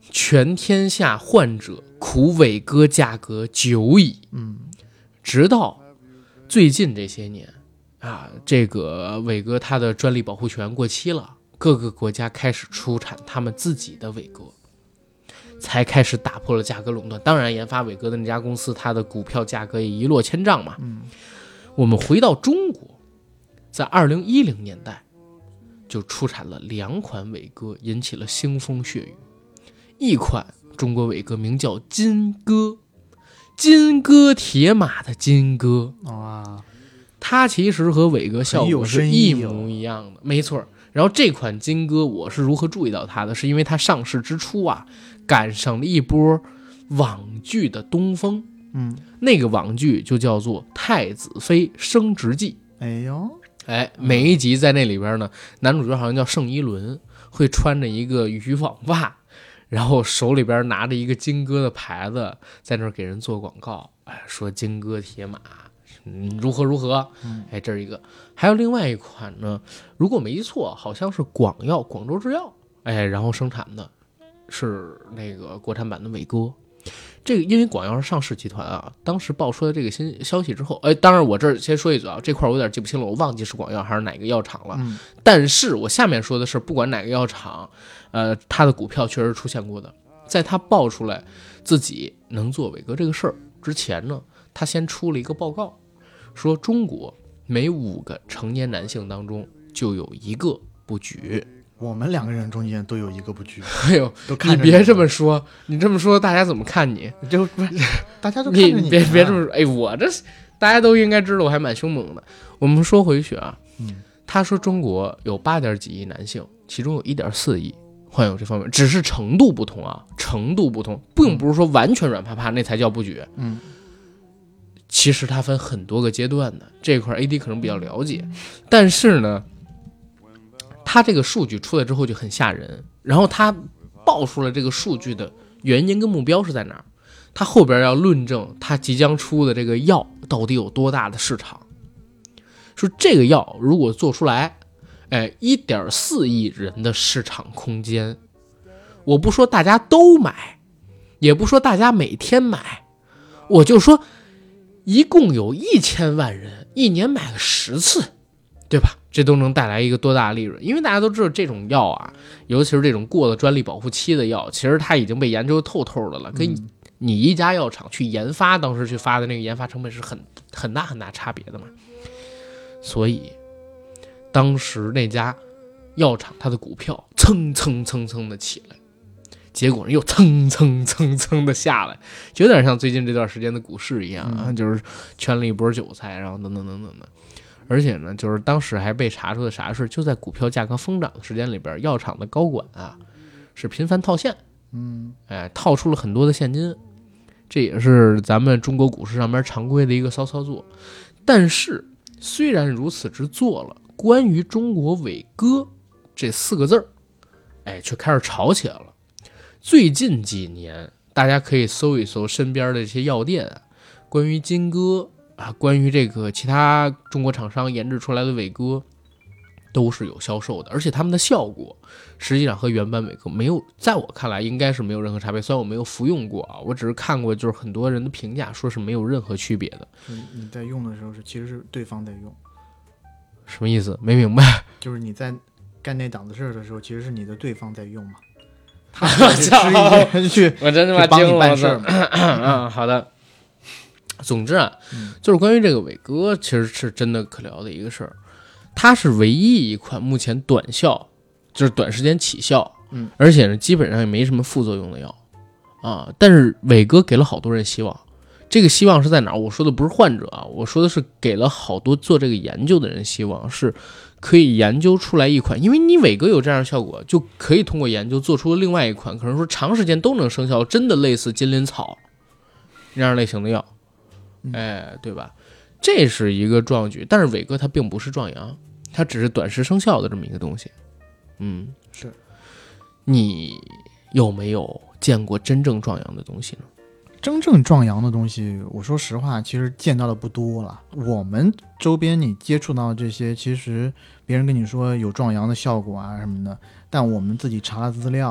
全天下患者苦伟哥价格久矣。 嗯， 直到最近这些年啊，这个伟哥它的专利保护权过期了，各个国家开始出产他们自己的伟哥，才开始打破了价格垄断。当然，研发伟哥的那家公司，它的股票价格也一落千丈嘛。 嗯， 我们回到中国，在二零一零年代就出产了两款伟哥，引起了腥风血雨。一款中国伟哥名叫金戈，金戈铁马的金戈， 哇， 它其实和伟哥效果是一模一样的， 哦、 没错。然后这款金戈我是如何注意到它的，是因为它上市之初啊，赶上了一波网剧的东风。 嗯， 那个网剧就叫做《太子妃升职记》。 哎呦， 哎，每一集在那里边呢，男主角好像叫盛一伦，会穿着一个渔网袜，然后手里边拿着一个金戈的牌子，在那儿给人做广告，哎，说金戈铁马，嗯，如何如何，哎，这是一个。还有另外一款呢，如果没错，好像是广药，广州制药，哎，然后生产的是那个国产版的伟哥。这个因为广药是上市集团啊，当时爆出来这个新消息之后，哎，当然我这儿先说一嘴啊，这块我有点记不清了，我忘记是广药还是哪个药厂了。 嗯， 但是我下面说的是，不管哪个药厂，呃，它的股票确实出现过的。在他爆出来自己能做伟哥这个事儿之前呢，他先出了一个报告，说中国每五个成年男性当中就有一个不举。 我们两个人中间都有一个不举。 哎呦， 都看着你别这么说，你这么说大家怎么看你？ 就不是大家都看着你， 你别别这么说。哎，我这大家都应该知道，我还蛮凶猛的。我们说回去啊， 嗯， 他说中国有八点几亿男性，其中有一点四亿患有这方面，只是程度不同啊，程度不同，并不是说完全软趴趴那才叫不举。 嗯， 其实它分很多个阶段的，这块 A D 可能比较了解，但是呢。他这个数据出来之后就很吓人，然后他爆出了这个数据的原因跟目标是在哪儿，他后边要论证他即将出的这个药到底有多大的市场，说这个药如果做出来，哎 一点四亿人的市场空间，我不说大家都买，也不说大家每天买，我就说一共有一千万人一年买个十次，对吧？这都能带来一个多大的利润？因为大家都知道这种药啊，尤其是这种过了专利保护期的药，其实它已经被研究透透的了，跟你一家药厂去研发，当时去发的那个研发成本是很很大很大差别的嘛。所以当时那家药厂它的股票蹭蹭蹭蹭的起来，结果又蹭蹭蹭蹭的下来，就有点像最近这段时间的股市一样啊，就是圈了一波韭菜，然后等等等等的。而且呢，就是当时还被查出的啥事，就在股票价格疯涨的时间里边，药厂的高管啊是频繁套现， 嗯， 哎，套出了很多的现金，这也是咱们中国股市上面常规的一个骚操作。但是虽然如此之做了，关于中国伟哥这四个字儿，哎，却开始吵起来了。最近几年，大家可以搜一搜身边的这些药店啊，关于金戈。啊，关于这个其他中国厂商研制出来的伟哥都是有销售的，而且他们的效果实际上和原版伟哥没有，在我看来应该是没有任何差别。虽然我没有服用过啊，我只是看过，就是很多人的评价说是没有任何区别的。 你你在用的时候是其实是对方在用， 什么意思？没明白。 就是你在干那档子事的时候，其实是你的对方在用嘛。他去吃一去， 我真他妈帮你惊了办事嘛。 嗯，好的。总之啊，就是关于这个伟哥，其实是真的可聊的一个事儿。它是唯一一款目前短效，就是短时间起效， 嗯， 而且呢，基本上也没什么副作用的药啊。但是伟哥给了好多人希望，这个希望是在哪儿？我说的不是患者啊，我说的是给了好多做这个研究的人希望，是可以研究出来一款，因为你伟哥有这样的效果，就可以通过研究做出另外一款，可能说长时间都能生效，真的类似金鳞草这样类型的药。哎，对吧？这是一个壮举，但是伟哥它并不是壮阳，它只是短时生效的这么一个东西。嗯， 是。 你有没有见过真正壮阳的东西呢？ 真正壮阳的东西，我说实话，其实见到的不多了。我们周边你接触到这些，其实别人跟你说有壮阳的效果啊什么的，但我们自己查了资料，或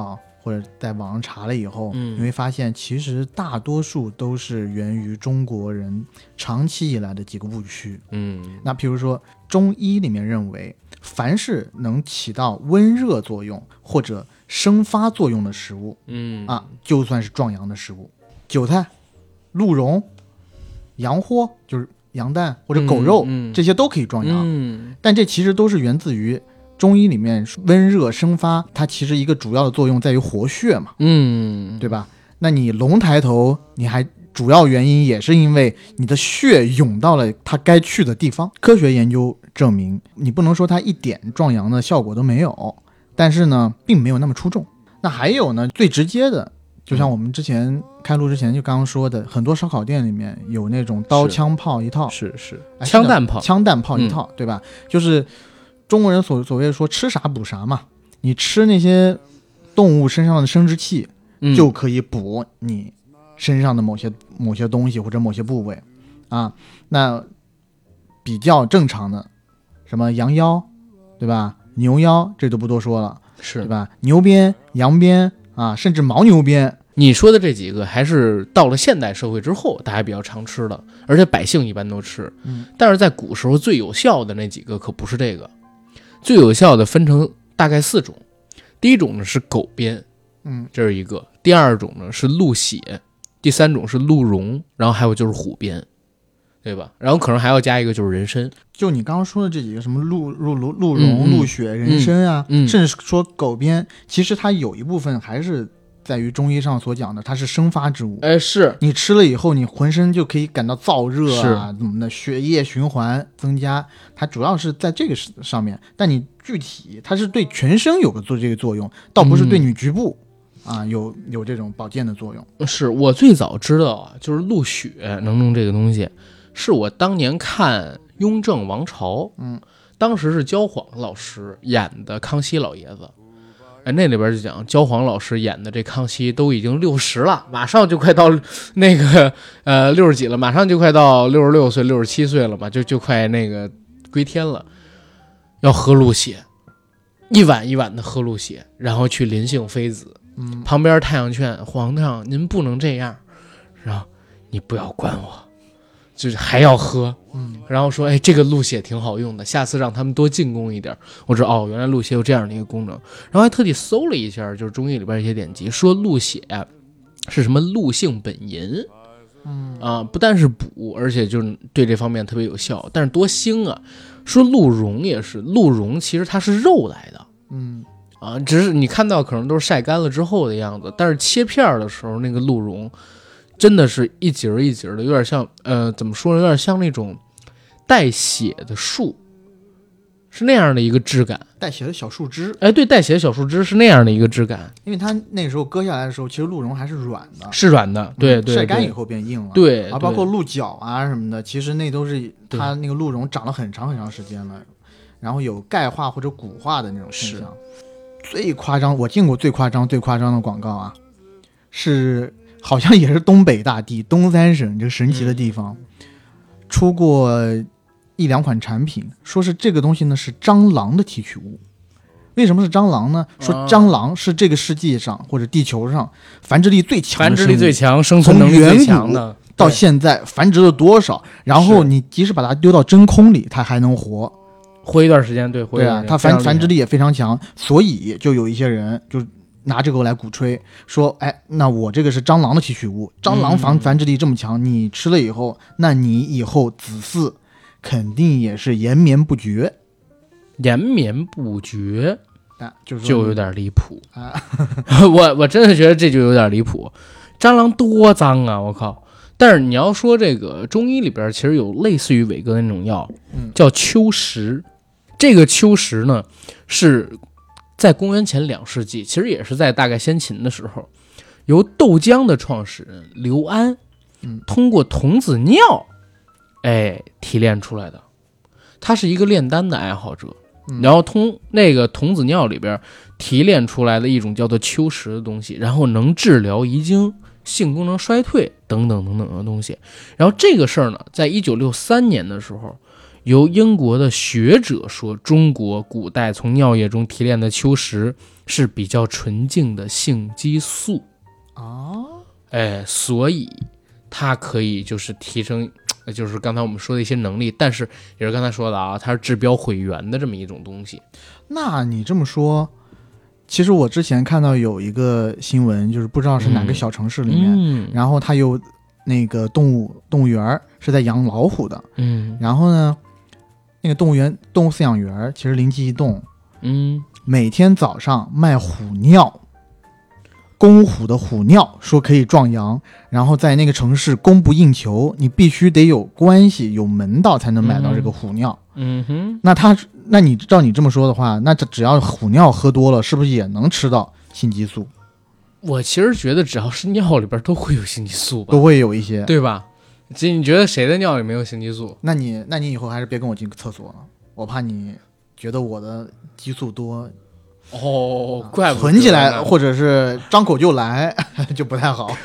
或者在网上查了以后， 嗯你会发现其实大多数都是源于中国人长期以来的几个误区。 嗯， 那譬如说中医里面认为，凡是能起到温热作用或者生发作用的食物， 嗯啊，就算是壮阳的食物。韭菜、鹿茸、羊货就是羊蛋或者狗肉， 嗯嗯、 这些都可以壮阳。 嗯， 但这其实都是源自于中医里面温热生发，它其实一个主要的作用在于活血嘛， 嗯， 对吧？那你龙抬头，你还主要原因也是因为你的血涌到了它该去的地方。科学研究证明，你不能说它一点壮阳的效果都没有，但是呢，并没有那么出众。那还有呢，最直接的，就像我们之前开录之前就刚刚说的，很多烧烤店里面有那种刀枪炮一套， 是是哎枪弹炮， 枪弹炮一套，嗯、对吧？就是中国人所所谓说吃啥补啥嘛，你吃那些动物身上的生殖器， 嗯、 就可以补你身上的某些某些东西或者某些部位啊。那比较正常的，什么羊腰，对吧？牛腰这都不多说了， 是对吧？牛鞭、羊鞭啊，甚至牦牛鞭。 你说的这几个还是到了现代社会之后大家比较常吃的，而且百姓一般都吃。 嗯， 但是在古时候最有效的那几个可不是这个，最有效的分成大概四种。第一种呢是狗鞭， 嗯， 这是一个；第二种呢是鹿血；第三种是鹿茸，然后还有就是虎鞭，对吧？然后可能还要加一个就是人参。 就你刚刚说的这几个，什么鹿鹿鹿鹿茸、鹿血、人参啊， 嗯嗯、 甚至说狗鞭，其实它有一部分还是在于中医上所讲的，它是生发之物。 哎，是你吃了以后，你浑身就可以感到燥热啊， 是怎么的，血液循环增加，它主要是在这个上面。但你具体它是对全身有个做这个作用，倒不是对你局部、嗯、啊有有这种保健的作用。 是我最早知道啊，就是鹿血能弄这个东西，是我当年看《雍正王朝》， 嗯， 当时是焦晃老师演的康熙老爷子。哎，那里边就讲焦晃老师演的这康熙都已经六十了，马上就快到那个呃六十几了，马上就快到六十六岁、六十七岁了嘛，就就快那个归天了，要喝鹿血，一碗一碗的喝鹿血，然后去临幸妃子。 嗯， 旁边太阳劝皇上您不能这样，然后你不要管我，就是还要喝。 嗯， 然后说哎这个鹿血挺好用的，下次让他们多进贡一点。我知道哦，原来鹿血有这样的一个功能。然后还特地搜了一下，就是中医里边一些典籍，说鹿血是什么鹿性本淫， 嗯啊，不但是补，而且就是对这方面特别有效。但是多腥啊！说鹿茸也是，鹿茸其实它是肉来的， 嗯啊，只是你看到可能都是晒干了之后的样子，但是切片的时候那个鹿茸真的是一节一节的，有点像呃怎么说呢，有点像那种带血的树，是那样的一个质感。 带血的小树枝， 哎，对，带血的小树枝是那样的一个质感， 因为它那时候割下来的时候，其实鹿茸还是软的， 是软的，对对， 嗯、晒干以后变硬了。 对， 啊，包括鹿角啊什么的，其实那都是它那个鹿茸长了很长很长时间了，然后有钙化或者骨化的那种现象。最夸张，我见过最夸张、最夸张的广告啊，是好像也是东北大地东三省这个神奇的地方、嗯、出过一两款产品，说是这个东西呢是蟑螂的提取物。为什么是蟑螂呢？说蟑螂是这个世界上或者地球上繁殖力最强的繁殖力最强、生存能力最强的， 到现在繁殖了多少？然后你即使把它丢到真空里，它还能活。 活一段时间，对，活一段时间， 对啊，它繁繁殖力也非常强，所以就有一些人就拿这个来鼓吹，说，哎，那我这个是蟑螂的提取物，蟑螂繁繁殖力这么强，嗯、你吃了以后，那你以后子嗣肯定也是延绵不绝， 延绵不绝， 啊，就是就有点离谱啊！ 我我真的觉得这就有点离谱，蟑螂多脏啊！我靠！但是你要说这个中医里边，其实有类似于伟哥的那种药， 嗯，叫秋实。这个秋实呢，是在公元前两世纪，其实也是在大概先秦的时候，由豆浆的创始人刘安， 嗯， 通过童子尿，哎，提炼出来的。他是一个炼丹的爱好者， 嗯、 然后通那个童子尿里边提炼出来的一种叫做秋实的东西，然后能治疗遗精、性功能衰退等等等等的东西。然后这个事儿呢，在一九六三年的时候。 由英国的学者说，中国古代从尿液中提炼的秋石是比较纯净的性激素啊， 哎，所以它可以就是提升，就是刚才我们说的一些能力，但是也是刚才说的啊，它是治标毁源的这么一种东西。 那你这么说，其实我之前看到有一个新闻，就是不知道是哪个小城市里面， 嗯、 然后它有那个动物动物园是在养老虎的， 嗯， 然后呢，那个动物园动物饲养员其实灵机一动， 嗯， 每天早上卖虎尿，公虎的虎尿，说可以壮阳，然后在那个城市供不应求，你必须得有关系有门道才能买到这个虎尿。 嗯哼， 那他，那你照你这么说的话，那这只要虎尿喝多了，是不是也能吃到性激素？ 我其实觉得只要是尿里边都会有性激素吧， 都会有一些， 对吧？这你觉得谁的尿里没有性激素？ 那你那你以后还是别跟我进厕所了，我怕你觉得我的激素多。 哦，怪不得存起来或者是张口就来就不太好。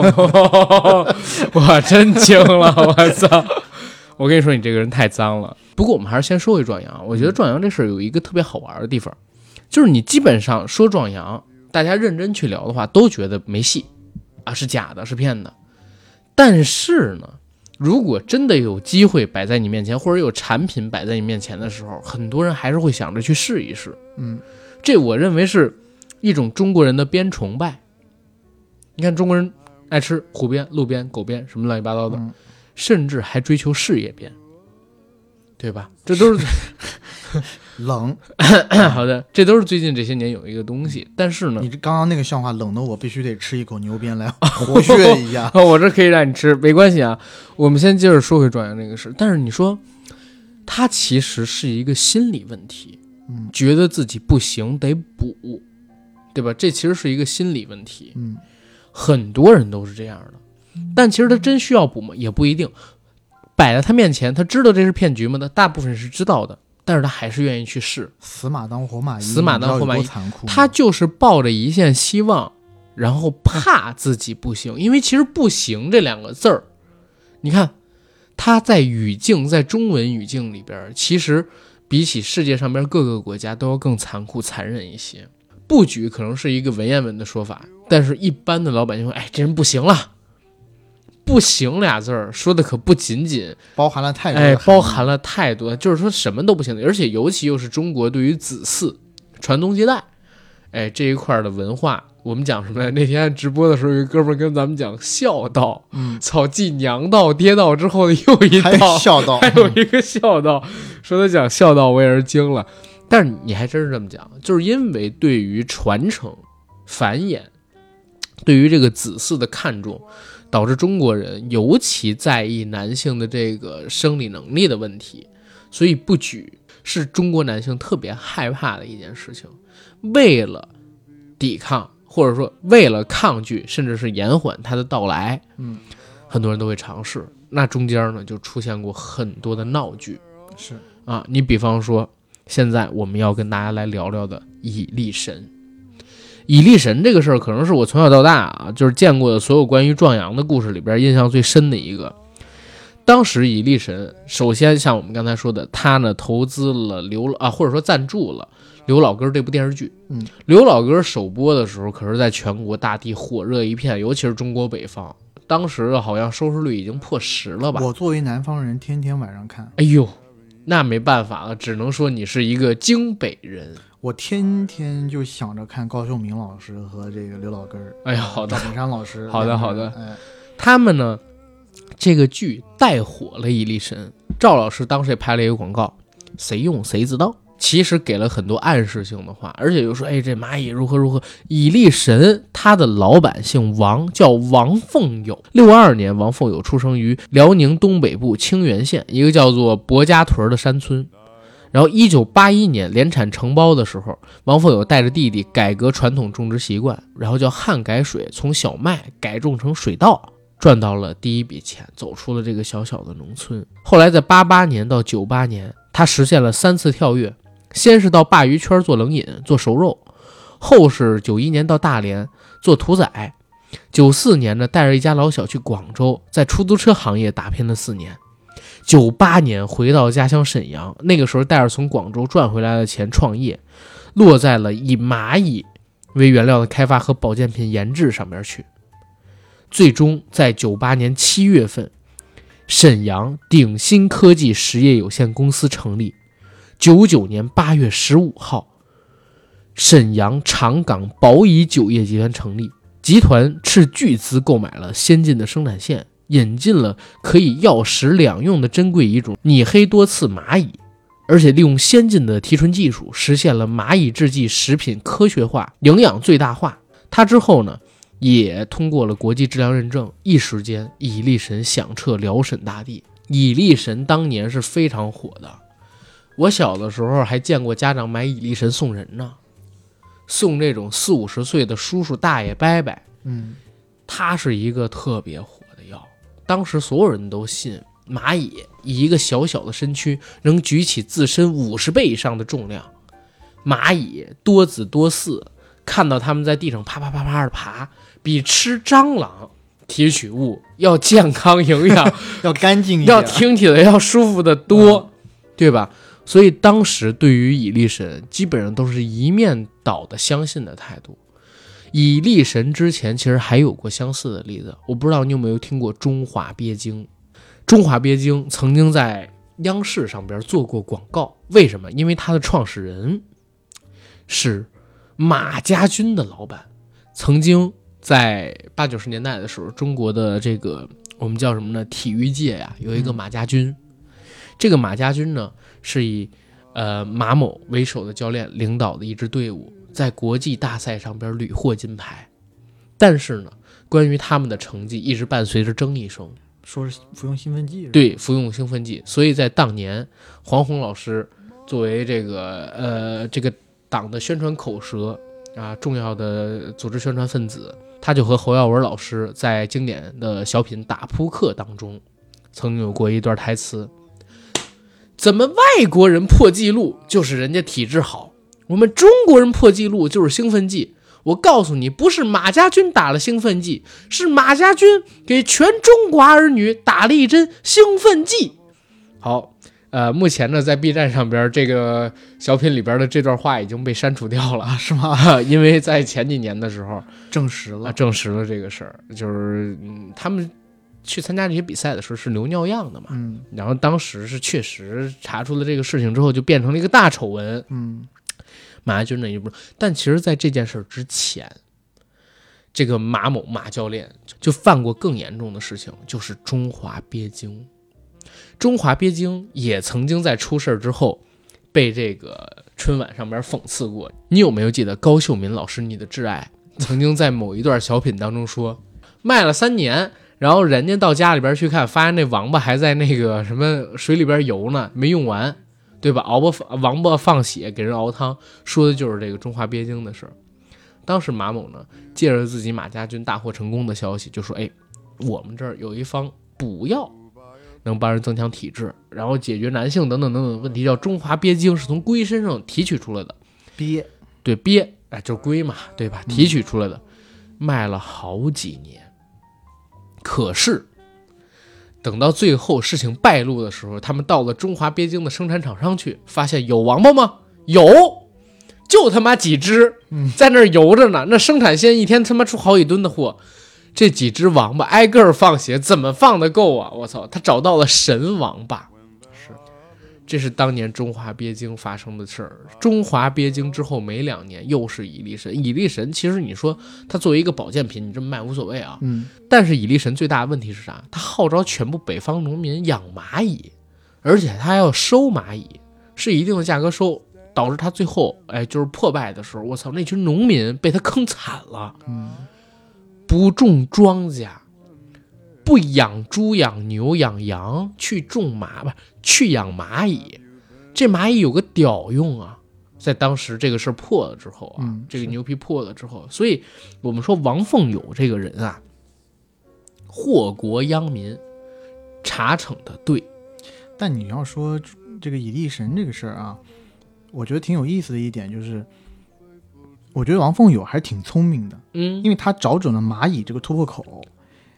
我真惊了，我操！我跟你说，你这个人太脏了。不过我们还是先说回壮阳。我觉得壮阳这事儿有一个特别好玩的地方，就是你基本上说壮阳，大家认真去聊的话，都觉得没戏啊，是假的，是骗的。但是呢，如果真的有机会摆在你面前，或者有产品摆在你面前的时候，很多人还是会想着去试一试。 嗯。 这我认为是一种中国人的边崇拜。你看中国人爱吃虎鞭、鹿鞭、狗鞭什么乱七八糟的、嗯、甚至还追求事业鞭，对吧？这都是冷好的，这都是最近这些年有一个东西。但是呢， 你刚刚那个笑话冷的我必须得吃一口牛鞭来活血一下我这可以让你吃，没关系啊。我们先接着说回壮阳这个事。但是你说它其实是一个心理问题， 嗯， 觉得自己不行得补，对吧？这其实是一个心理问题。 嗯， 很多人都是这样的，但其实他真需要补吗？也不一定。摆在他面前，他知道这是骗局吗？他大部分是知道的，但是他还是愿意去试。 死马当活马医， 死马当活马医， 残酷。 他就是抱着一线希望，然后怕自己不行，因为其实不行这两个字儿，你看他在语境，在中文语境里边，其实比起世界上边各个国家都要更残酷残忍一些。不举可能是一个文言文的说法，但是一般的老百姓说，哎，这人不行了。不行俩字儿说的可不仅仅包含了太多， 哎，包含了太多，就是说什么都不行的，而且尤其又是中国对于子嗣传宗接代，哎，这一块的文化，我们讲什么来？那天直播的时候，有一哥们儿跟咱们讲孝道， 嗯， 操，继娘道、爹道之后的又一道， 还有孝道， 还有一个孝道。说他讲孝道，我也是惊了。但是你还真是这么讲，就是因为对于传承、繁衍，对于这个子嗣的看重。导致中国人尤其在意男性的这个生理能力的问题，所以不举是中国男性特别害怕的一件事情。为了抵抗，或者说为了抗拒，甚至是延缓它的到来， 嗯， 很多人都会尝试。那中间呢，就出现过很多的闹剧， 是啊，你比方说，现在我们要跟大家来聊聊的蚁力神。蚁力神这个事儿，可能是我从小到大啊，就是见过的所有关于壮阳的故事里边印象最深的一个。当时蚁力神，首先像我们刚才说的，他呢投资了刘啊，或者说赞助了刘老根这部电视剧。 嗯， 刘老根首播的时候，可是在全国大地火热一片，尤其是中国北方，当时好像收视率已经破十了吧？ 我作为南方人，天天晚上看。 哎呦，那没办法了，只能说你是一个京北人。 我天天就想着看高秀敏老师和这个刘老根儿， 哎呀，好的， 赵本山老师， 好的好的， 哎， 他们呢，这个剧带火了蚁力神。赵老师当时也拍了一个广告，谁用谁知道，其实给了很多暗示性的话，而且又说，哎，这蚂蚁如何如何。蚁力神他的老板姓王，叫王凤友。六二年，王凤友出生于辽宁东北部清源县一个叫做博家屯的山村。然后一九八一年联产承包的时候，王凤友带着弟弟改革传统种植习惯，然后叫旱改水，从小麦改种成水稻，赚到了第一笔钱，走出了这个小小的农村。后来在八八年到九八年，他实现了三次跳跃，先是到鲅鱼圈做冷饮做熟肉，后是九一年到大连做屠宰，九四年呢带着一家老小去广州，在出租车行业打拼了四年。 九八年回到家乡沈阳，那个时候带着从广州赚回来的钱创业，落在了以蚂蚁为原料的开发和保健品研制上面去。最终在九八年七月份，沈阳鼎新科技实业有限公司成立。九九年八月十五号，沈阳长港宝乙酒业集团成立，集团斥巨资购买了先进的生产线，引进了可以药食两用的珍贵乙种拟黑多刺蚂蚁，而且利用先进的提纯技术，实现了蚂蚁制剂食品科学化、营养最大化。它之后呢，也通过了国际质量认证，一时间蚁力神响彻辽沈大地。蚁力神当年是非常火的，我小的时候还见过家长买蚁力神送人呢，送这种四五十岁的叔叔大爷伯伯。 嗯， 它是一个特别火的药，当时所有人都信蚂蚁以一个小小的身躯能举起自身五十倍以上的重量。蚂蚁多子多嗣，看到他们在地上啪啪啪啪的爬，比吃蟑螂提取物要健康营养要干净一点， 要听起来要舒服的多、嗯、对吧？所以当时对于蚁力神基本上都是一面倒的相信的态度。蚁力神之前其实还有过相似的例子，我不知道你有没有听过中华鳖精。中华鳖精曾经在央视上边做过广告，为什么？因为它的创始人是马家军的老板，曾经在八九十年代的时候，中国的这个我们叫什么呢？体育界呀、啊，有一个马家军。这个马家军呢，是以呃马某为首的教练领导的一支队伍，在国际大赛上边屡获金牌。但是呢，关于他们的成绩一直伴随着争议声， 说是服用兴奋剂。 对，服用兴奋剂。所以在当年，黄宏老师作为这个呃这个党的宣传口舌啊，重要的组织宣传分子，他就和侯耀文老师在经典的小品《打扑克》当中，曾经有过一段台词：怎么外国人破纪录就是人家体质好，我们中国人破纪录就是兴奋剂。我告诉你，不是马家军打了兴奋剂，是马家军给全中国儿女打了一针兴奋剂。好，呃，目前呢，在 B 站上边这个小品里边的这段话已经被删除掉了， 是吗？ 因为在前几年的时候证实了， 啊、证实了这个事儿，就是、嗯、他们去参加这些比赛的时候是留尿样的嘛， 嗯， 然后当时是确实查出了这个事情之后，就变成了一个大丑闻， 嗯。 马家军那一步，但其实在这件事之前，这个马某马教练就犯过更严重的事情，就是中华鳖精。中华鳖精也曾经在出事之后被这个春晚上边讽刺过。你有没有记得高秀敏老师你的挚爱曾经在某一段小品当中说，卖了三年，然后人家到家里边去看，发现那王八还在那个什么水里边游呢，没用完，对吧？熬吧王八放血给人熬汤，说的就是这个中华鳖精的事儿。当时马某呢，借着自己马家军大获成功的消息，就说：“哎，我们这儿有一方补药，能帮人增强体质，然后解决男性等等等等问题，叫中华鳖精，是从龟身上提取出来的。 鳖， 对鳖，哎，就是龟嘛，对吧？提取出来的，嗯、卖了好几年，可是。”等到最后事情败露的时候，他们到了中华鳖精的生产厂商去，发现有王八吗？有，就他妈几只在那儿游着呢。那生产线一天他妈出好几吨的货，这几只王八挨个放血，怎么放得够啊？我操！他找到了神王八，是，这是当年中华鳖精发生的事儿。中华鳖精之后没两年，又是蚁力神。蚁力神其实你说它作为一个保健品，你这么卖无所谓啊。 嗯。 但是蚁力神最大的问题是啥？它号召全部北方农民养蚂蚁，而且它还要收蚂蚁，是一定的价格收，导致它最后哎就是破败的时候，我操，那群农民被它坑惨了。 嗯， 不种庄稼，不养猪养牛养羊，去种蚂不去养蚂蚁，这蚂蚁有个屌用啊！在当时这个事破了之后啊， 嗯、 这个牛皮破了之后，所以我们说王凤友这个人啊。祸国殃民，查惩的对。 但你要说这个蚁力神这个事儿啊，我觉得挺有意思的一点就是，我觉得王凤友还是挺聪明的， 嗯， 因为他找准了蚂蚁这个突破口，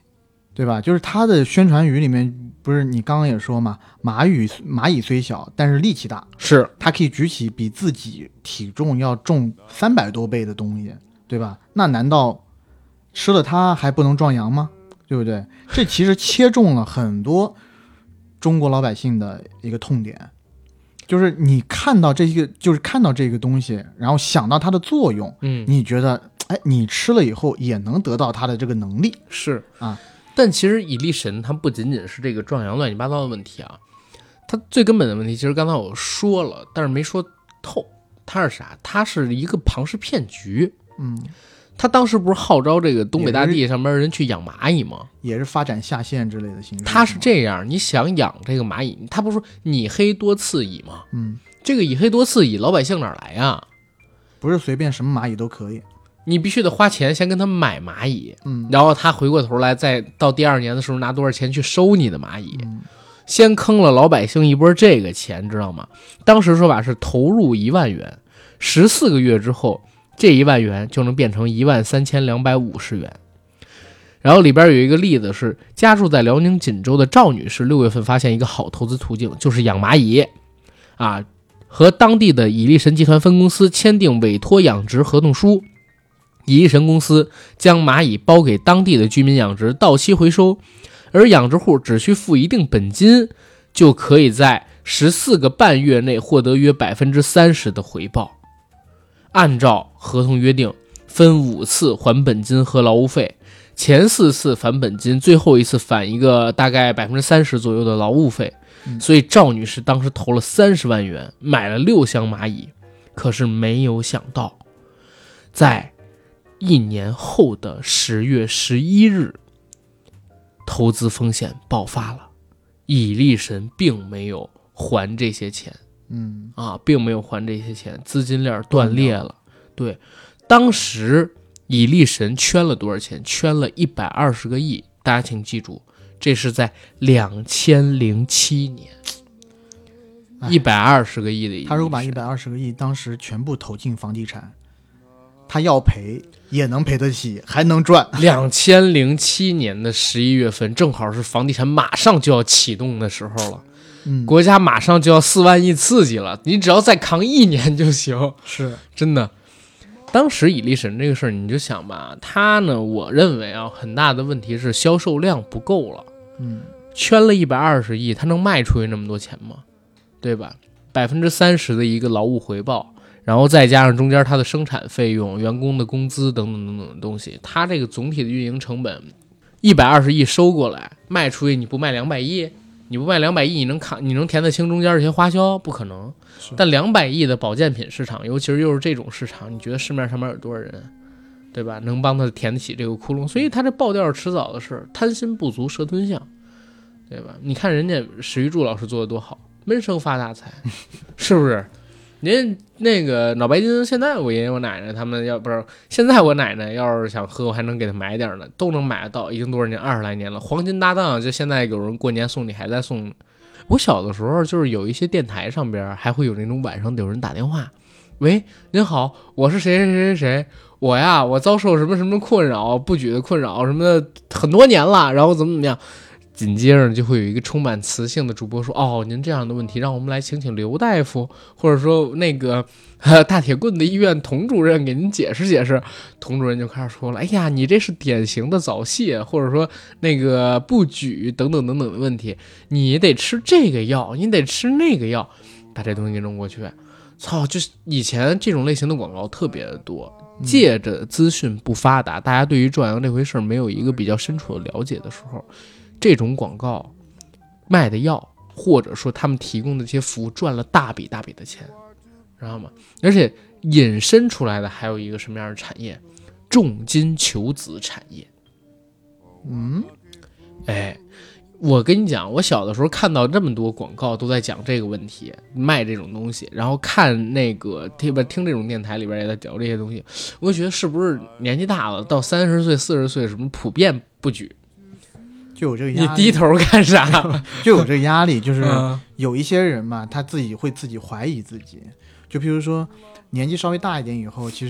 对吧？就是它的宣传语里面，不是你刚刚也说嘛，蚂蚁蚂蚁虽小，但是力气大， 是它可以举起比自己体重要重三百多倍的东西，对吧？那难道吃了它还不能壮阳吗？对不对？这其实切中了很多中国老百姓的一个痛点，就是你看到这个，就是看到这个东西，然后想到它的作用， 嗯， 你觉得，哎，你吃了以后也能得到它的这个能力是啊。 但其实蚁力神它不仅仅是这个壮阳乱七八糟的问题啊，它最根本的问题其实刚才我说了，但是没说透，它是啥？它是一个庞氏骗局。 嗯， 他当时不是号召这个东北大地上边人去养蚂蚁吗？ 也是发展下线之类的形式。 他是这样，你想养这个蚂蚁，他不是说拟黑多刺蚁吗？ 嗯， 这个蚁黑多刺蚁，老百姓哪来呀？ 不是随便什么蚂蚁都可以， 你必须得花钱先跟他买蚂蚁， 嗯， 然后他回过头来，再到第二年的时候拿多少钱去收你的蚂蚁， 嗯， 先坑了老百姓一波这个钱，知道吗？当时说法是投入一万元，十四个月之后。这一万元就能变成一万三千两百五十元，然后里边有一个例子是家住在辽宁锦州的赵女士，六月份发现一个好投资途径，就是养蚂蚁，啊，和当地的蚁力神集团分公司签订委托养殖合同书，蚁力神公司将蚂蚁包给当地的居民养殖，到期回收，而养殖户只需付一定本金，就可以在十四个半月内获得约百分之三十的回报。按照合同约定，分五次还本金和劳务费，前四次返本金，最后一次返一个大概百分之三十左右的劳务费。 嗯、 所以赵女士当时投了三十万元，买了六箱蚂蚁，可是没有想到，在一年后的十月十一日，投资风险爆发了，蚁力神并没有还这些钱。 嗯啊，并没有还这些钱，资金链断裂了。对，当时蚁力神圈了多少钱？圈了一百二十个亿。大家请记住，这是在两千零七年，一百二十个亿的蚁力神。 他如果把一百二十个亿当时全部投进房地产，他要赔也能赔得起，还能赚。 两千零七年的十一月份，正好是房地产马上就要启动的时候了。 嗯， 国家马上就要四万亿刺激了，你只要再扛一年就行。 是真的。当时蚁力神这个事儿，你就想吧，它呢，我认为啊，很大的问题是销售量不够了。 嗯， 圈了一百二十亿，它能卖出去那么多钱吗？对吧？百分之三十的一个劳务回报，然后再加上中间它的生产费用、员工的工资等等等等的东西，它这个总体的运营成本，一百二十亿收过来卖出去，你不卖两百亿？你不卖两百亿，你能扛？你能填得清中间这些花销？不可能。但两百亿的保健品市场，尤其是又是这种市场，你觉得市面上面有多少人，对吧？能帮他填得起这个窟窿？所以他这爆掉迟早的事，贪心不足蛇吞象，对吧？你看人家史玉柱老师做的多好，闷声发大财，是不是？您那个脑白金，现在我爷爷我奶奶他们要不是现在我奶奶要是想喝，我还能给她买点呢，都能买得到，已经多少年，二十来年了。黄金搭档就现在有人过年送你，还在送。我小的时候就是有一些电台上边还会有那种晚上有人打电话，喂，您好，我是谁谁谁谁谁，我呀我遭受什么什么困扰，不举的困扰什么的很多年了，然后怎么怎么样。紧接着就会有一个充满磁性的主播说，哦，您这样的问题让我们来请请刘大夫，或者说那个、呃、大铁棍的医院童主任给您解释解释。童主任就开始说了，哎呀，你这是典型的早泄，或者说那个不举等等等等的问题，你得吃这个药，你得吃那个药，把这东西给弄过去。操，就是以前这种类型的广告特别的多，借着资讯不发达，大家对于壮阳这回事没有一个比较深处的了解的时候，这种广告卖的药，或者说他们提供的这些服务赚了大笔大笔的钱，知道吗？而且引申出来的还有一个什么样的产业？重金求子产业。 嗯， 哎，我跟你讲，我小的时候看到这么多广告都在讲这个问题，卖这种东西，然后看那个听不听这种电台里边也在聊这些东西，我就觉得是不是年纪大了，到三十岁、四十岁，什么普遍不举？ 就有这个压力， 你低头干啥？ 就有这个压力，就是有一些人嘛，他自己会自己怀疑自己。就比如说年纪稍微大一点以后，其实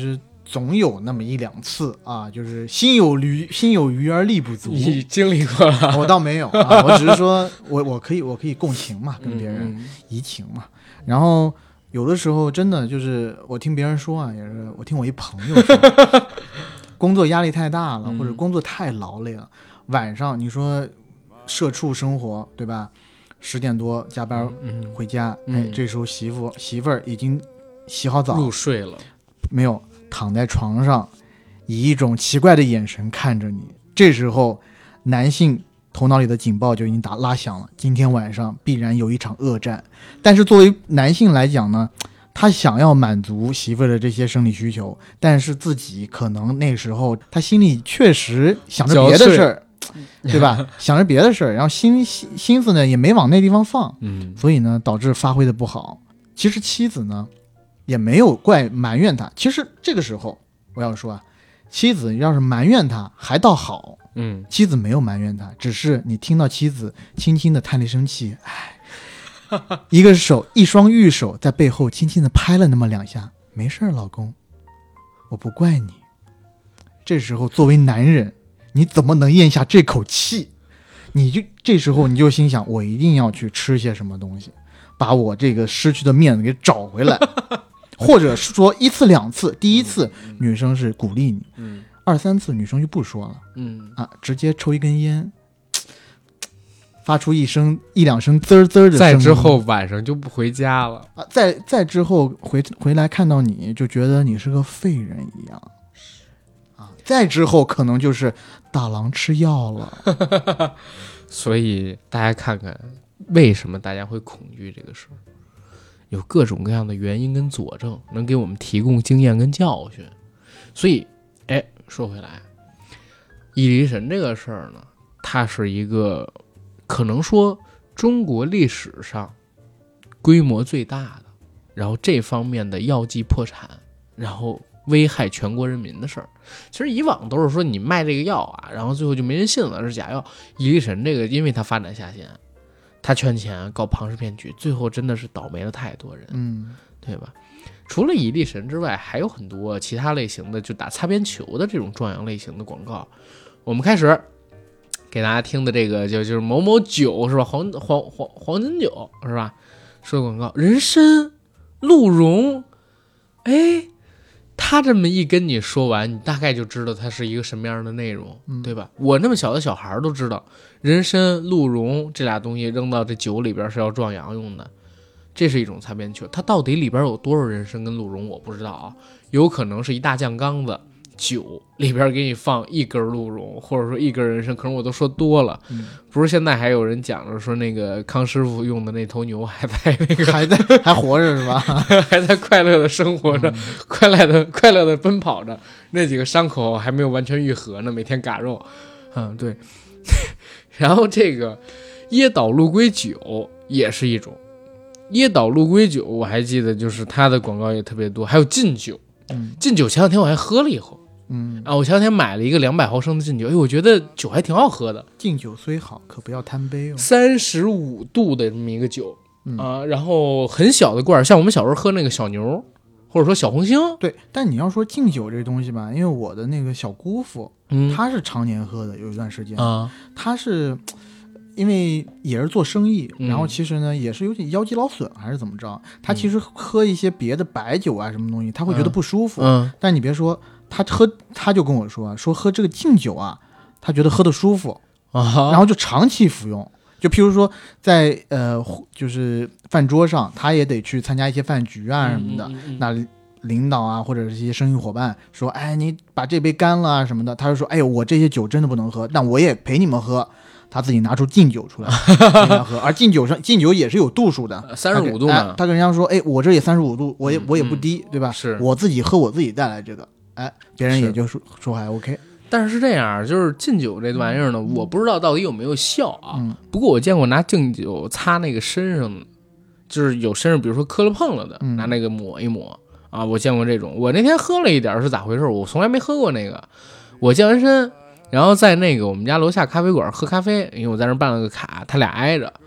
总有那么一两次啊，就是心有余心有余而力不足。 你经历过了？ 我倒没有啊，我只是说我我可以我可以共情嘛，跟别人嗯移情嘛。然后有的时候真的就是我听别人说啊，也是我听我一朋友说，工作压力太大了，或者工作太劳累了，晚上你说社畜生活对吧？十点多加班回家， 嗯、 哎，这时候媳妇媳妇儿已经洗好澡入睡了， 没有躺在床上，以一种奇怪的眼神看着你。这时候，男性头脑里的警报就已经打拉响了，今天晚上必然有一场恶战。但是作为男性来讲呢，他想要满足媳妇儿的这些生理需求，但是自己可能那时候他心里确实想着别的事儿。对吧？想着别的事儿，然后心心心思呢也没往那地方放， 嗯， 所以呢导致发挥的不好。其实妻子呢也没有怪埋怨他，其实这个时候我要说啊，妻子要是埋怨他还倒好， 嗯， 妻子没有埋怨他，只是你听到妻子轻轻的叹了一声气，哎，一个手一双玉手在背后轻轻的拍了那么两下，没事儿，老公，我不怪你。这时候作为男人，你怎么能咽下这口气？你就这时候你就心想，我一定要去吃些什么东西，把我这个失去的面子给找回来。或者说一次两次，第一次女生是鼓励你， 嗯， 二三次女生就不说了， 嗯啊，直接抽一根烟，发出一声一两声滋滋的声音。 再之后晚上就不回家了啊，再再之后回回来看到你就觉得你是个废人一样。再之后可能就是大郎吃药了。 所以大家看看为什么大家会恐惧这个事儿，有各种各样的原因跟佐证，能给我们提供经验跟教训。所以哎，说回来，倚力神这个事儿呢，它是一个可能说中国历史上规模最大的，然后这方面的药剂破产，然后危害全国人民的事儿。其实以往都是说你卖这个药啊，然后最后就没人信了，是假药。倚力神这个，因为它发展下线，他圈钱搞庞氏骗局，最后真的是倒霉了太多人， 嗯， 对吧？除了倚力神之外，还有很多其他类型的，就打擦边球的这种壮阳类型的广告。我们开始给大家听的这个就就是某某酒是吧？黄黄黄黄金酒是吧？说广告，人参、鹿茸，哎。他这么一跟你说完，你大概就知道它是一个什么样的内容， 嗯、 对吧？我那么小的小孩都知道，人参、鹿茸这俩东西扔到这酒里边是要壮阳用的，这是一种擦边球。它到底里边有多少人参跟鹿茸我不知道啊，有可能是一大酱缸子酒里边给你放一根鹿茸，或者说一根人参，可能我都说多了。 嗯、 不是现在还有人讲着说那个康师傅用的那头牛还在那个还在还活着是吧？ 还在快乐的生活着，嗯、快乐的快乐的奔跑着，那几个伤口还没有完全愈合呢，每天嘎肉。嗯，对。然后这个椰岛鹿龟酒也是一种，椰岛鹿龟酒我还记得就是它的广告也特别多，还有劲酒。 嗯， 劲酒前两天我还喝了一口。 嗯啊，我前两天买了一个两百毫升的劲酒，哎，我觉得酒还挺好喝的。 敬酒虽好，可不要贪杯哦。 三十五度的这么一个酒、 嗯、 啊，然后很小的罐，像我们小时候喝那个小牛，或者说小红星。 对，但你要说敬酒这东西吧，因为我的那个小姑父， 嗯， 他是常年喝的，有一段时间啊， 他是因为也是做生意， 嗯、 然后其实呢也是有点腰肌劳损还是怎么着，他其实喝一些别的白酒啊什么东西，他会觉得不舒服。 嗯， 但你别说。他喝，他就跟我说，说喝这个敬酒啊，他觉得喝得舒服啊， 然后就长期服用。就譬如说在，在呃，就是饭桌上，他也得去参加一些饭局啊什么的。 嗯嗯嗯、 那领导啊，或者是一些生意伙伴说，哎，你把这杯干了啊什么的，他就说，哎呦，我这些酒真的不能喝，但我也陪你们喝。他自己拿出敬酒出来喝，而敬酒上敬酒也是有度数的， 三十五度嘛。 他跟人家说，哎，我这也三十五度，我也、嗯、我也不低，对吧？ 是我自己喝我自己带来这个。哎，别人也就说说还 OK， 但是是这样，就是敬酒这玩意儿呢、嗯，我不知道到底有没有效啊。 嗯、 不过我见过拿敬酒擦那个身上，就是有身上比如说磕了碰了的， 嗯、 拿那个抹一抹啊。我见过这种。我那天喝了一点是咋回事？我从来没喝过那个。我健完身，然后在那个我们家楼下咖啡馆喝咖啡，因为我在那办了个卡，他俩挨着。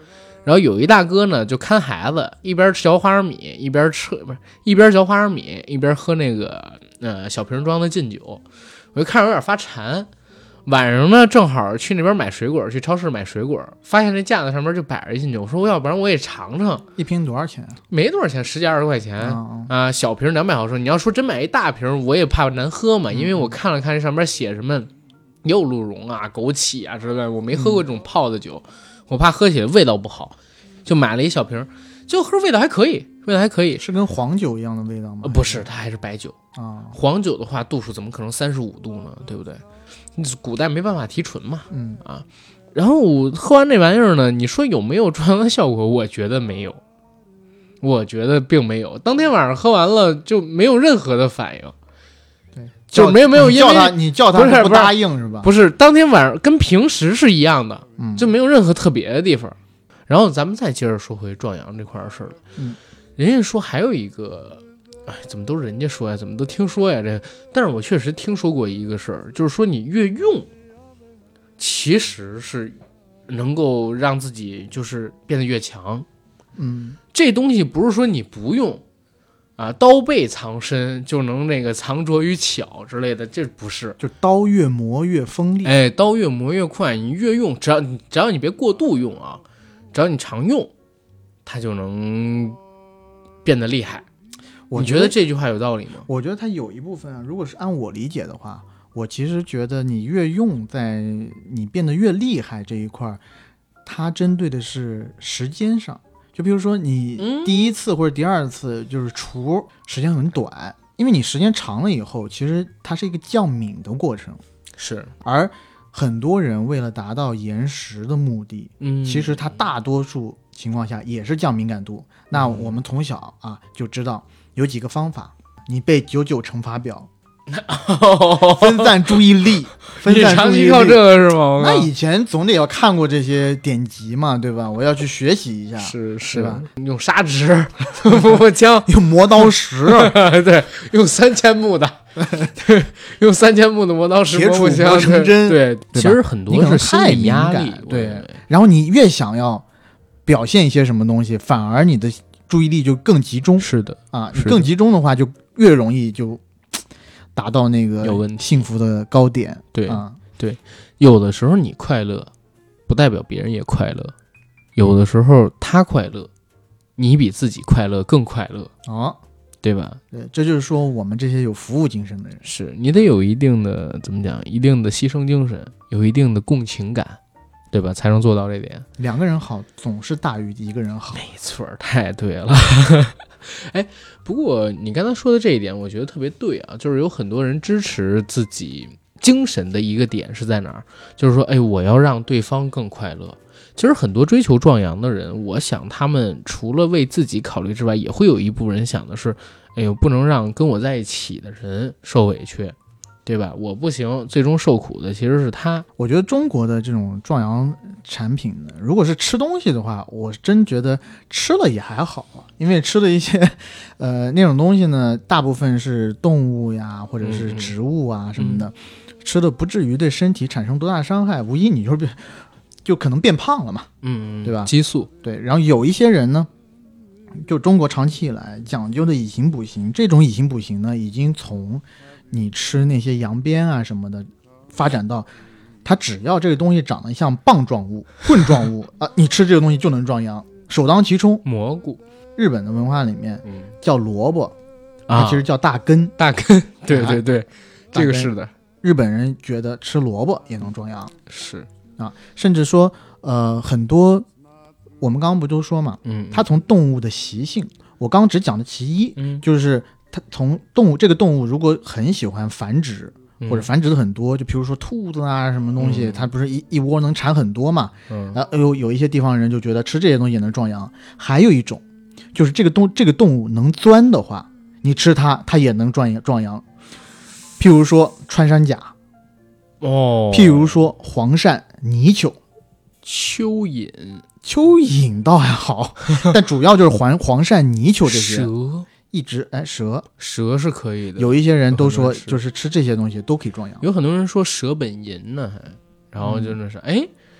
然后有一大哥呢就看孩子，一边嚼花生米一边吃，不是一边嚼花生米一边喝那个呃小瓶装的劲酒，我就看着有点发馋。晚上呢正好去那边买水果，去超市买水果，发现那架子上面就摆着一劲酒，我说要不然我也尝尝。 一瓶多少钱？ 没多少钱，十几二十块钱啊、 嗯呃，小瓶两百毫升。你要说真买一大瓶，我也怕难喝嘛，因为我看了看这上面写什么柚鹿茸啊、枸杞啊之类的，我没喝过这种泡的酒，嗯、我怕喝起来味道不好，就买了一小瓶，就喝味道还可以，味道还可以， 是跟黄酒一样的味道吗？ 呃、不是，它还是白酒啊。 黄酒的话，度数怎么可能三十五度呢？对不对？古代没办法提纯嘛， 嗯啊。然后我喝完这玩意儿呢，你说有没有壮阳的效果？我觉得没有，我觉得并没有。当天晚上喝完了就没有任何的反应。 对， 就没有没有， 因为叫他你叫他不是不答应是吧？ 不是，当天晚上跟平时是一样的， 嗯， 就没有任何特别的地方。然后咱们再接着说回壮阳这块事儿了。 嗯， 人家说还有一个，哎，怎么都是人家说呀，怎么都听说呀这？但是我确实听说过一个事儿，就是说你越用，其实是能够让自己就是变得越强。 嗯， 这东西不是说你不用。啊，刀背藏身就能那个藏拙于巧之类的，这不是， 就刀越磨越锋利。 哎，刀越磨越快，你越用，只要你只要你别过度用啊，只要你常用，它就能变得厉害。你觉得这句话有道理吗？ 我觉得它有一部分啊，如果是按我理解的话，我其实觉得你越用，在你变得越厉害这一块，它针对的是时间上。就比如说你第一次或者第二次就是除时间很短，因为你时间长了以后，其实它是一个降敏的过程。 是， 而很多人为了达到延时的目的， 嗯， 其实它大多数情况下也是降敏感度。嗯、那我们从小啊就知道有几个方法，你背九九乘法表。分散注意力，分散注意力， 你长期靠这个是吗？ 那以前总得要看过这些典籍嘛，对吧？我要去学习一下， 是是吧？ 用砂纸磨磨枪， 用磨刀石， 对，用三千目的，对，用三千目的磨刀石磨磨枪， 成针， 对，其实很多是心理压力， 对。然后你越想要表现一些什么东西，反而你的注意力就更集中。 是的啊，你更集中的话，就越容易就。达到那个幸福的高点， 对、 啊、 对，有的时候你快乐，不代表别人也快乐；有的时候他快乐，你比自己快乐更快乐， 哦， 对吧？ 对，这就是说我们这些有服务精神的人， 是你得有一定的怎么讲，一定的牺牲精神，有一定的共情感，对吧？才能做到这点。 两个人好总是大于一个人好， 没错，太对了。哎，不过你刚才说的这一点，我觉得特别对啊，就是有很多人支持自己精神的一个点是在哪儿？就是说，哎，我要让对方更快乐。其实很多追求壮阳的人，我想他们除了为自己考虑之外，也会有一部分人想的是，哎呦，不能让跟我在一起的人受委屈，对吧？我不行，最终受苦的其实是他。 我觉得中国的这种壮阳产品呢，如果是吃东西的话，我真觉得吃了也还好啊，因为吃的一些呃那种东西呢，大部分是动物呀或者是植物啊什么的，嗯、吃的不至于对身体产生多大伤害，无疑你就是就可能变胖了嘛， 嗯， 对吧？ 激素。 对，然后有一些人呢，就中国长期以来讲究的以形补形，这种以形补形呢，已经从你吃那些羊鞭啊什么的，发展到它只要这个东西长得像棒状物、棍状物啊，你吃这个东西就能壮阳，首当其冲。 蘑菇， 日本的文化里面， 嗯， 叫萝卜，它其实叫大根， 大根，对对对，这个是的。 日本人觉得吃萝卜也能壮阳， 是啊，甚至说，呃，很多我们刚刚不都说嘛， 嗯， 它从动物的习性，我刚刚只讲的其一， 嗯， 就是它从动物这个动物如果很喜欢繁殖。或者繁殖的很多，就比如说兔子啊什么东西，嗯、它不是一一窝能产很多嘛？ 嗯， 然后有有一些地方人就觉得吃这些东西也能壮阳。还有一种，就是这个动这个动物能钻的话，你吃它，它也能壮壮阳。譬如说穿山甲， 哦， 譬如说黄鳝、泥鳅、 蚯蚓， 蚯蚓倒还好，但主要就是黄黄鳝、泥鳅这些。 蛇。 一直哎，蛇蛇是可以的， 有一些人都说，就是吃这些东西都可以壮阳。 有很多人说蛇本淫呢，还然后就那是哎、嗯，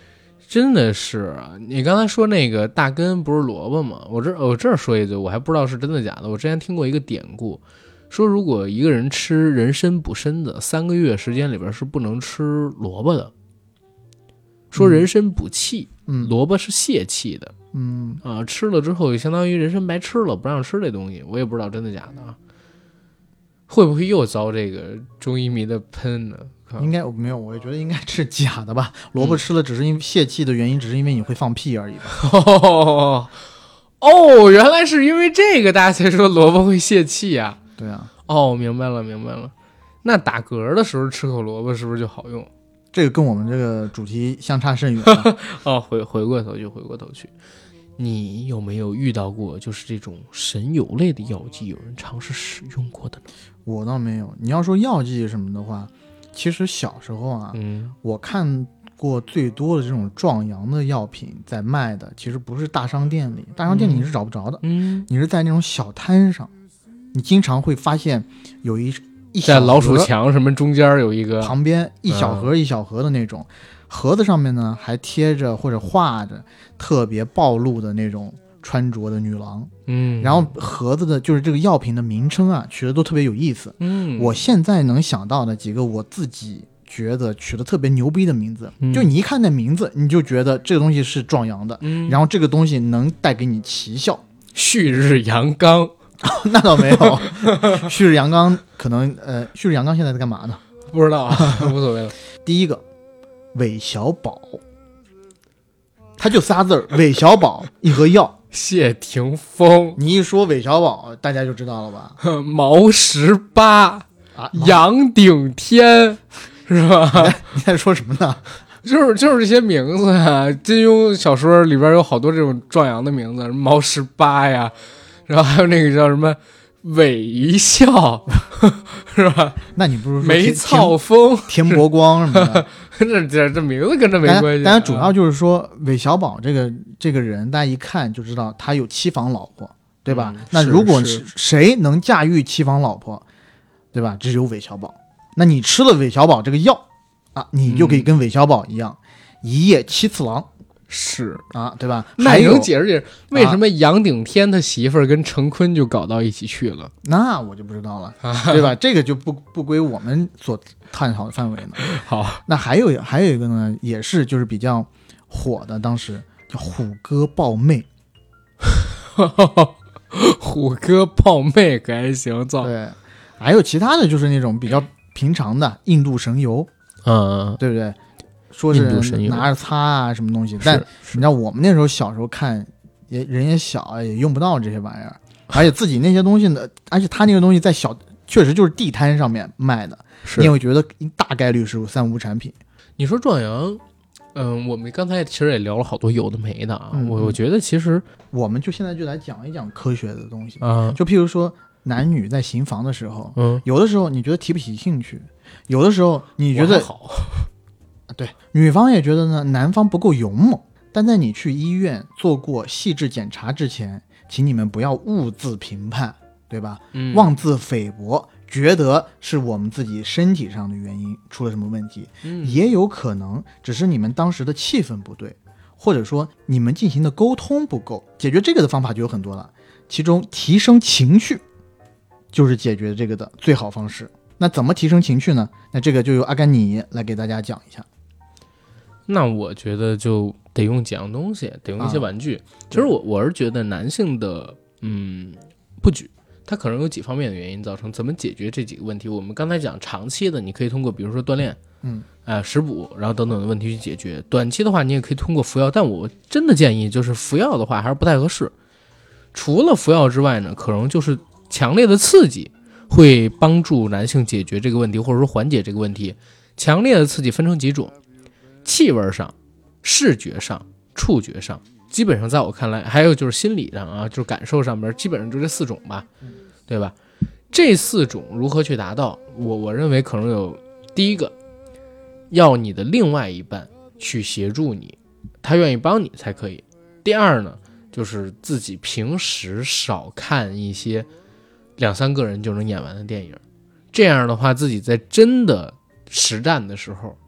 真的是啊！你刚才说那个大根不是萝卜吗？我这我这儿说一句，我还不知道是真的假的。我之前听过一个典故，说如果一个人吃人参补身子，三个月时间里边是不能吃萝卜的。说人参补气， 嗯， 萝卜是泄气的， 嗯啊，吃了之后就相当于人参白吃了，不让吃这东西。我也不知道真的假的啊，会不会又遭这个中医迷的喷呢？ 应该没有，我也觉得应该是假的吧。萝卜吃了只是因为泄气的原因，只是因为你会放屁而已吧。 哦，哦，原来是因为这个大家才说萝卜会泄气啊。 对啊， 哦，明白了，明白了。那打嗝的时候吃口萝卜是不是就好用？ 这个跟我们这个主题相差甚远了。 哦，回回过头去，回过头去，你有没有遇到过就是这种神油类的药剂有人尝试使用过的呢？ 我倒没有。你要说药剂什么的话，其实小时候啊， 嗯， 我看过最多的这种壮阳的药品在卖的，其实不是大商店里，大商店里你是找不着的。 嗯， 你是在那种小摊上，你经常会发现有一一小盒在老鼠墙什么中间有一个， 旁边一小盒一小盒的那种、嗯、盒子上面呢还贴着或者画着特别暴露的那种穿着的女郎， 嗯， 然后盒子的就是这个药品的名称啊取的都特别有意思。 嗯， 我现在能想到的几个我自己觉得取的特别牛逼的名字、嗯、就你一看那名字你就觉得这个东西是壮阳的、嗯、然后这个东西能带给你奇效。 旭日阳刚那倒没有，旭日阳刚可能呃，旭日阳刚现在在干嘛呢？ 不知道，无所谓了。 第一个，韦小宝，他就仨字儿，韦小宝一盒药。 谢霆锋， 你一说韦小宝，大家就知道了吧？ 毛十八啊， 杨顶天，是吧？ 你在说什么呢？ 就是就是这些名字啊，金庸小说里边有好多这种壮阳的名字，毛十八呀。然后还有那个叫什么韦一笑，是吧？ 那你不如说梅草风、 田伯光什么的， 这这这名字跟这没关系。 但主要就是说韦小宝这个这个人，大家一看就知道他有七房老婆，对吧？嗯、那如果谁能驾驭七房老婆，对吧？只有韦小宝。那你吃了韦小宝这个药啊，你就可以跟韦小宝一样，嗯、一夜七次郎。 是啊，对吧？ 那你能解释解释为什么杨顶天他媳妇儿跟程坤就搞到一起去了？ 那我就不知道了，对吧？这个就不不归我们所探讨的范围呢。 好， 那还有还有一个呢，也是就是比较火的，当时叫虎哥抱妹。 虎哥抱妹可还行，造对。还有其他的就是那种比较平常的印度神油， 嗯， 对不对？说是拿着擦啊什么东西，但你知道我们那时候小时候看也人也小啊，也用不到这些玩意儿，而且自己那些东西呢，而且他那个东西在小确实就是地摊上面卖的，你也会觉得大概率是三无产品。 你说壮阳，嗯，我们刚才其实也聊了好多有的没的啊， 嗯、 我我觉得其实我们就现在就来讲一讲科学的东西啊， 就譬如说男女在行房的时候， 嗯， 有的时候你觉得提不起兴趣，有的时候你觉得好。 对，女方也觉得呢，男方不够勇猛。但在你去医院做过细致检查之前，请你们不要误自评判，对吧？ 嗯， 妄自菲薄，觉得是我们自己身体上的原因出了什么问题， 嗯， 也有可能只是你们当时的气氛不对，或者说你们进行的沟通不够。解决这个的方法就有很多了，其中提升情绪就是解决这个的最好方式。那怎么提升情绪呢？那这个就由阿甘你来给大家讲一下。 那我觉得就得用几样东西，得用一些玩具。啊、其实我我是觉得男性的嗯不举，它可能有几方面的原因造成。怎么解决这几个问题？我们刚才讲长期的，你可以通过比如说锻炼， 嗯， 呃食补，然后等等的问题去解决。短期的话，你也可以通过服药，但我真的建议就是服药的话还是不太合适。除了服药之外呢，可能就是强烈的刺激会帮助男性解决这个问题，或者说缓解这个问题。强烈的刺激分成几种。气味上、视觉上、触觉上，基本上在我看来，还有就是心理上啊，就是感受上面，基本上就这四种吧，对吧？这四种如何去达到？我我认为可能有第一个，要你的另外一半去协助你，他愿意帮你才可以。第二呢，就是自己平时少看一些两三个人就能演完的电影，这样的话，自己在真的实战的时候。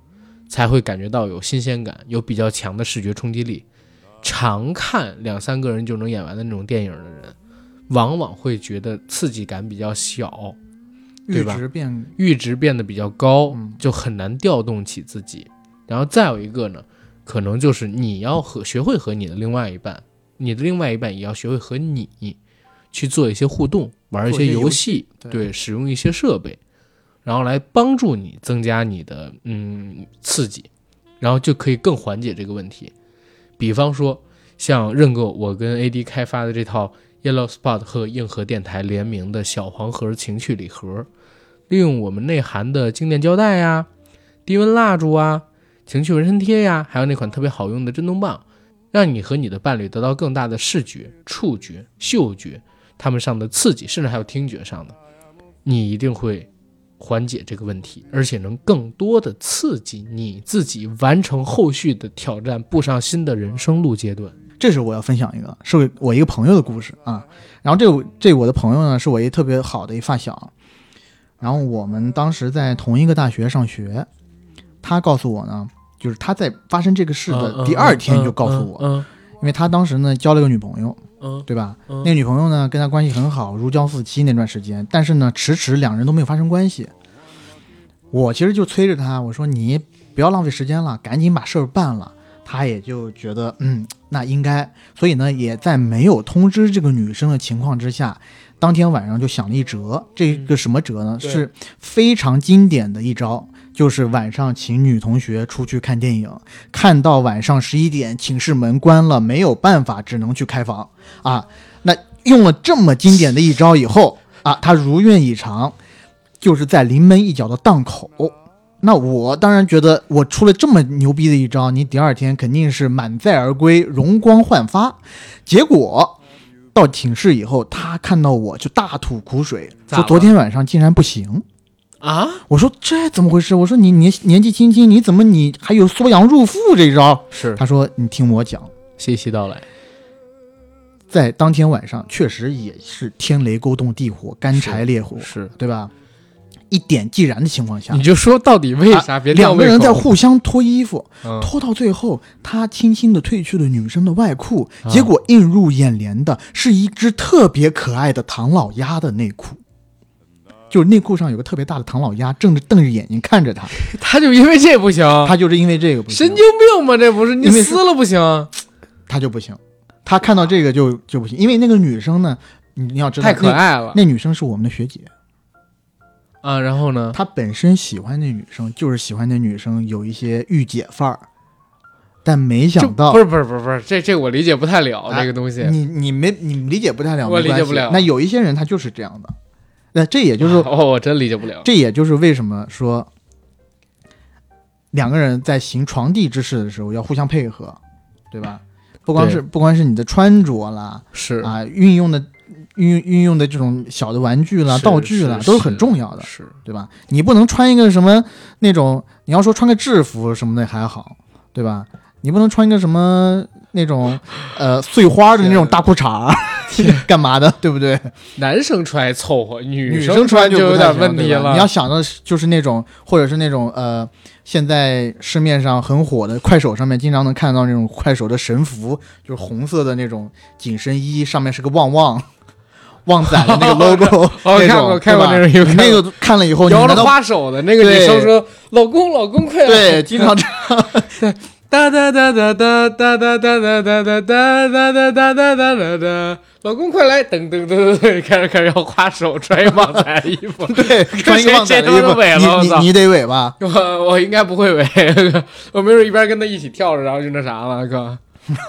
才会感觉到有新鲜感，有比较强的视觉冲击力。常看两三个人就能演完的那种电影的人，往往会觉得刺激感比较小，对吧？ 阈值变阈值变得比较高， 嗯就很难调动起自己。然后再有一个呢，可能就是你要和学会和你的另外一半，你的另外一半也要学会和你去做一些互动，玩一些游戏， 对， 对，使用一些设备，然后来帮助你增加你的嗯刺激，然后就可以更缓解这个问题。比方说像认购我跟 A D 开发的这套 Yellow Spot 和硬核电台联名的小黄盒情趣礼盒，利用我们内涵的静电胶带呀、低温蜡烛啊、情趣纹身贴呀，还有那款特别好用的震动棒，让你和你的伴侣得到更大的视觉、触觉、嗅觉他们上的刺激，甚至还有听觉上的，你一定会缓解这个问题，而且能更多的刺激你自己完成后续的挑战，步上新的人生路阶段。 这是我要分享一个，是我一个朋友的故事啊。然后这这我的朋友呢，是我一特别好的一发小。然后我们当时在同一个大学上学，他告诉我呢，就是他在发生这个事的第二天就告诉我， 嗯嗯嗯嗯、 因为他当时呢交了个女朋友， 嗯， 对吧？ 嗯、 那个女朋友呢跟他关系很好，如胶似漆那段时间，但是呢迟迟两人都没有发生关系。我其实就催着他，我说你不要浪费时间了，赶紧把事儿办了。他也就觉得嗯，那应该，所以呢也在没有通知这个女生的情况之下，当天晚上就想了一折。这个什么折呢？ 嗯、 是非常经典的一招，就是晚上请女同学出去看电影，看到晚上十一点寝室门关了，没有办法只能去开房啊。那用了这么经典的一招以后啊，他如愿以偿，就是在临门一脚的档口。那我当然觉得我出了这么牛逼的一招，你第二天肯定是满载而归，容光焕发。结果到寝室以后，他看到我就大吐苦水，说昨天晚上竟然不行啊！ 我说这怎么回事？我说你年年纪轻轻，你怎么你还有缩阳入腹这一招？ 是他说你听我讲， 细细道来。 在当天晚上确实也是天雷勾动地火，干柴烈火， 是对吧？一点即燃的情况下， 你就说到底为啥？别、 啊、两个人在互相脱衣服， 嗯、 脱到最后，他轻轻地褪去了女生的外裤，啊、结果映入眼帘的是一只特别可爱的唐老鸭的内裤，就是内裤上有个特别大的唐老鸭，正着瞪着眼睛看着他。 他就因为这不行， 他就是因为这个不行， 神经病吗？这不是你撕了不行， 他就不行。他看到这个就就不行，因为那个女生呢，你要知道太可爱了， 那, 那女生是我们的学姐。 啊，然后呢？ 他本身喜欢那女生，就是喜欢那女生有一些御姐范儿，但没想到不是不是不是不是这这我理解不太了、啊、这个东西， 你你没你理解不太了， 我理解不了。 那有一些人他就是这样的，那这也就是哦，我真理解不了。 这也就是为什么说两个人在行床地之事的时候要互相配合，对吧？不光是不光是你的穿着啦， 是啊，运用的。运运用的这种小的玩具啦、道具啦，都是很重要的， 是对吧？你不能穿一个什么那种，你要说穿个制服什么的还好，对吧？你不能穿一个什么那种呃碎花的那种大裤衩干嘛的，对不对？ 男生穿还凑合，女女生穿就有点问题了。 你要想的就是那种，或者是那种呃，现在市面上很火的，快手上面经常能看到那种快手的神服，就是红色的那种紧身衣，上面是个旺旺。旺仔的那个 logo， 哦，看过看过那个， 你那个看了以后， 摇着花手的那个女生说：“老公，老公，快来！” 对，经常这样。 哒哒哒哒哒哒哒哒哒哒哒哒哒哒哒哒哒哒，老公快来！噔噔噔噔，开始开始摇花手，穿一旺仔的衣服， 对，穿一个旺仔的衣服，你你你得尾吧？ 我我应该不会尾，我没准一边跟他一起跳着，然后就那啥了，哥。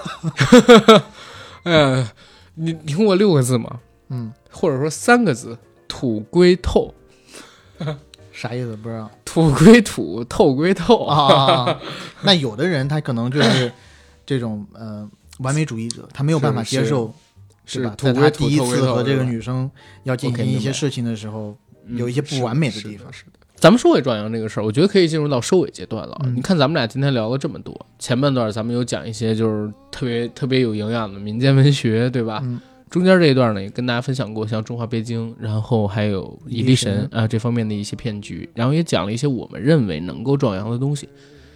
嗯，你听过六个字吗？ 嗯， 或者说三个字，土归透， 啥意思不知道？ 土归土，透归透啊。那有的人他可能就是这种呃完美主义者，他没有办法接受， 是吧？ 土归土， 在他第一次和这个女生要进行一些事情的时候，有一些不完美的地方。 是的。咱们说回壮阳这个事儿，我觉得可以进入到收尾阶段了。 嗯、 你看咱们俩今天聊了这么多，前半段咱们有讲一些就是特别特别有营养的民间文学，对吧？ 嗯， 中间这一段呢，也跟大家分享过像《中华北京》，然后还有《伊犁神》啊这方面的一些骗局，然后也讲了一些我们认为能够壮阳的东西。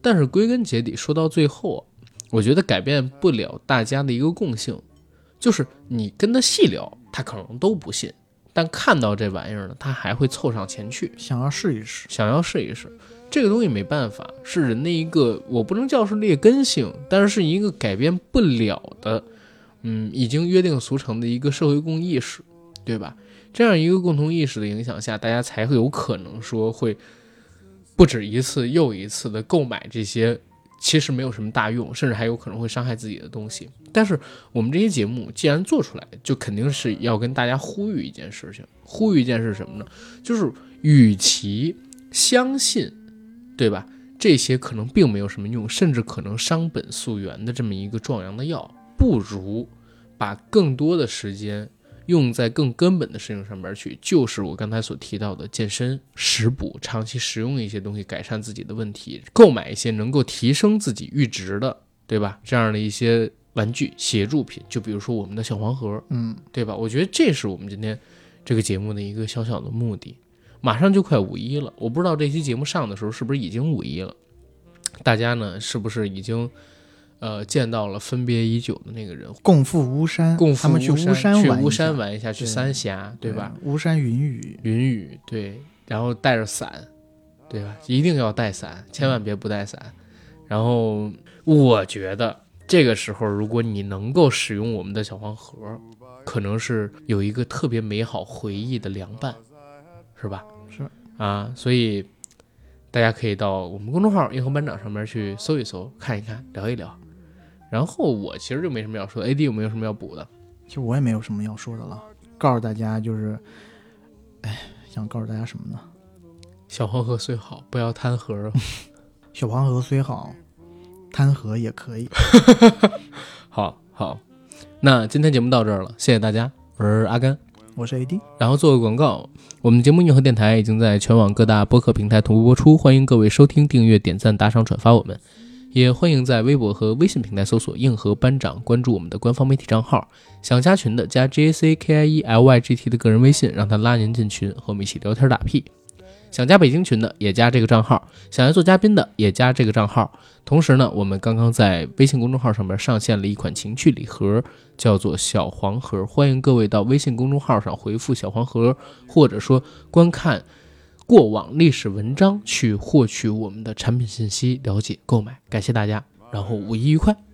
但是归根结底说到最后，我觉得改变不了大家的一个共性，就是你跟他细聊，他可能都不信，但看到这玩意儿呢，他还会凑上前去， 想要试一试， 想要试一试。这个东西没办法，是人的一个，我不能叫是劣根性，但是是一个改变不了的，嗯，已经约定俗成的一个社会共意识，对吧？这样一个共同意识的影响下，大家才会有可能说会不止一次又一次的购买这些其实没有什么大用，甚至还有可能会伤害自己的东西。但是我们这些节目既然做出来，就肯定是要跟大家呼吁一件事情，呼吁一件事什么呢？就是与其相信，对吧，这些可能并没有什么用，甚至可能伤本溯源的这么一个壮阳的药，不如把更多的时间用在更根本的事情上面去，就是我刚才所提到的健身、食补，长期食用一些东西改善自己的问题，购买一些能够提升自己阈值的，对吧，这样的一些玩具协助品，就比如说我们的小黄盒， 嗯， 对吧？我觉得这是我们今天这个节目的一个小小的目的。马上就快五一了，我不知道这期节目上的时候是不是已经五一了，大家呢是不是已经呃见到了分别已久的那个人？ 共赴巫山， 共赴他们去巫山去玩巫山玩一下，去三峡，对吧？ 巫山云雨， 云雨，对，然后带着伞，对吧？一定要带伞，千万别不带伞。然后我觉得这个时候，如果你能够使用我们的小黄盒，可能是有一个特别美好回忆的凉拌，是吧？ 是啊，所以大家可以到我们公众号“硬核班长”上面去搜一搜，看一看，聊一聊。然后我其实就没什么要说的 ，A D 有没有什么要补的？ 其实我也没有什么要说的了，告诉大家就是，哎，想告诉大家什么呢？ 小黄盒虽好，不要贪盒。 小黄盒虽好，贪盒也可以。 好好，那今天节目到这儿了，谢谢大家，我是阿甘。 我是 A D， 然后做个广告，我们的节目硬核电台已经在全网各大播客平台同步播出，欢迎各位收听、订阅、点赞、打赏、转发我们，也欢迎在微博和微信平台搜索硬核班长，关注我们的官方媒体账号，想加群的加 J A C K I E L Y G T 的个人微信，让他拉您进群，和我们一起聊天打屁。想加北京群的也加这个账号，想要做嘉宾的也加这个账号。同时呢，我们刚刚在微信公众号上面上线了一款情趣礼盒，叫做小黄盒，欢迎各位到微信公众号上回复小黄盒，或者说观看过往历史文章去获取我们的产品信息，了解购买。感谢大家，然后五一愉快。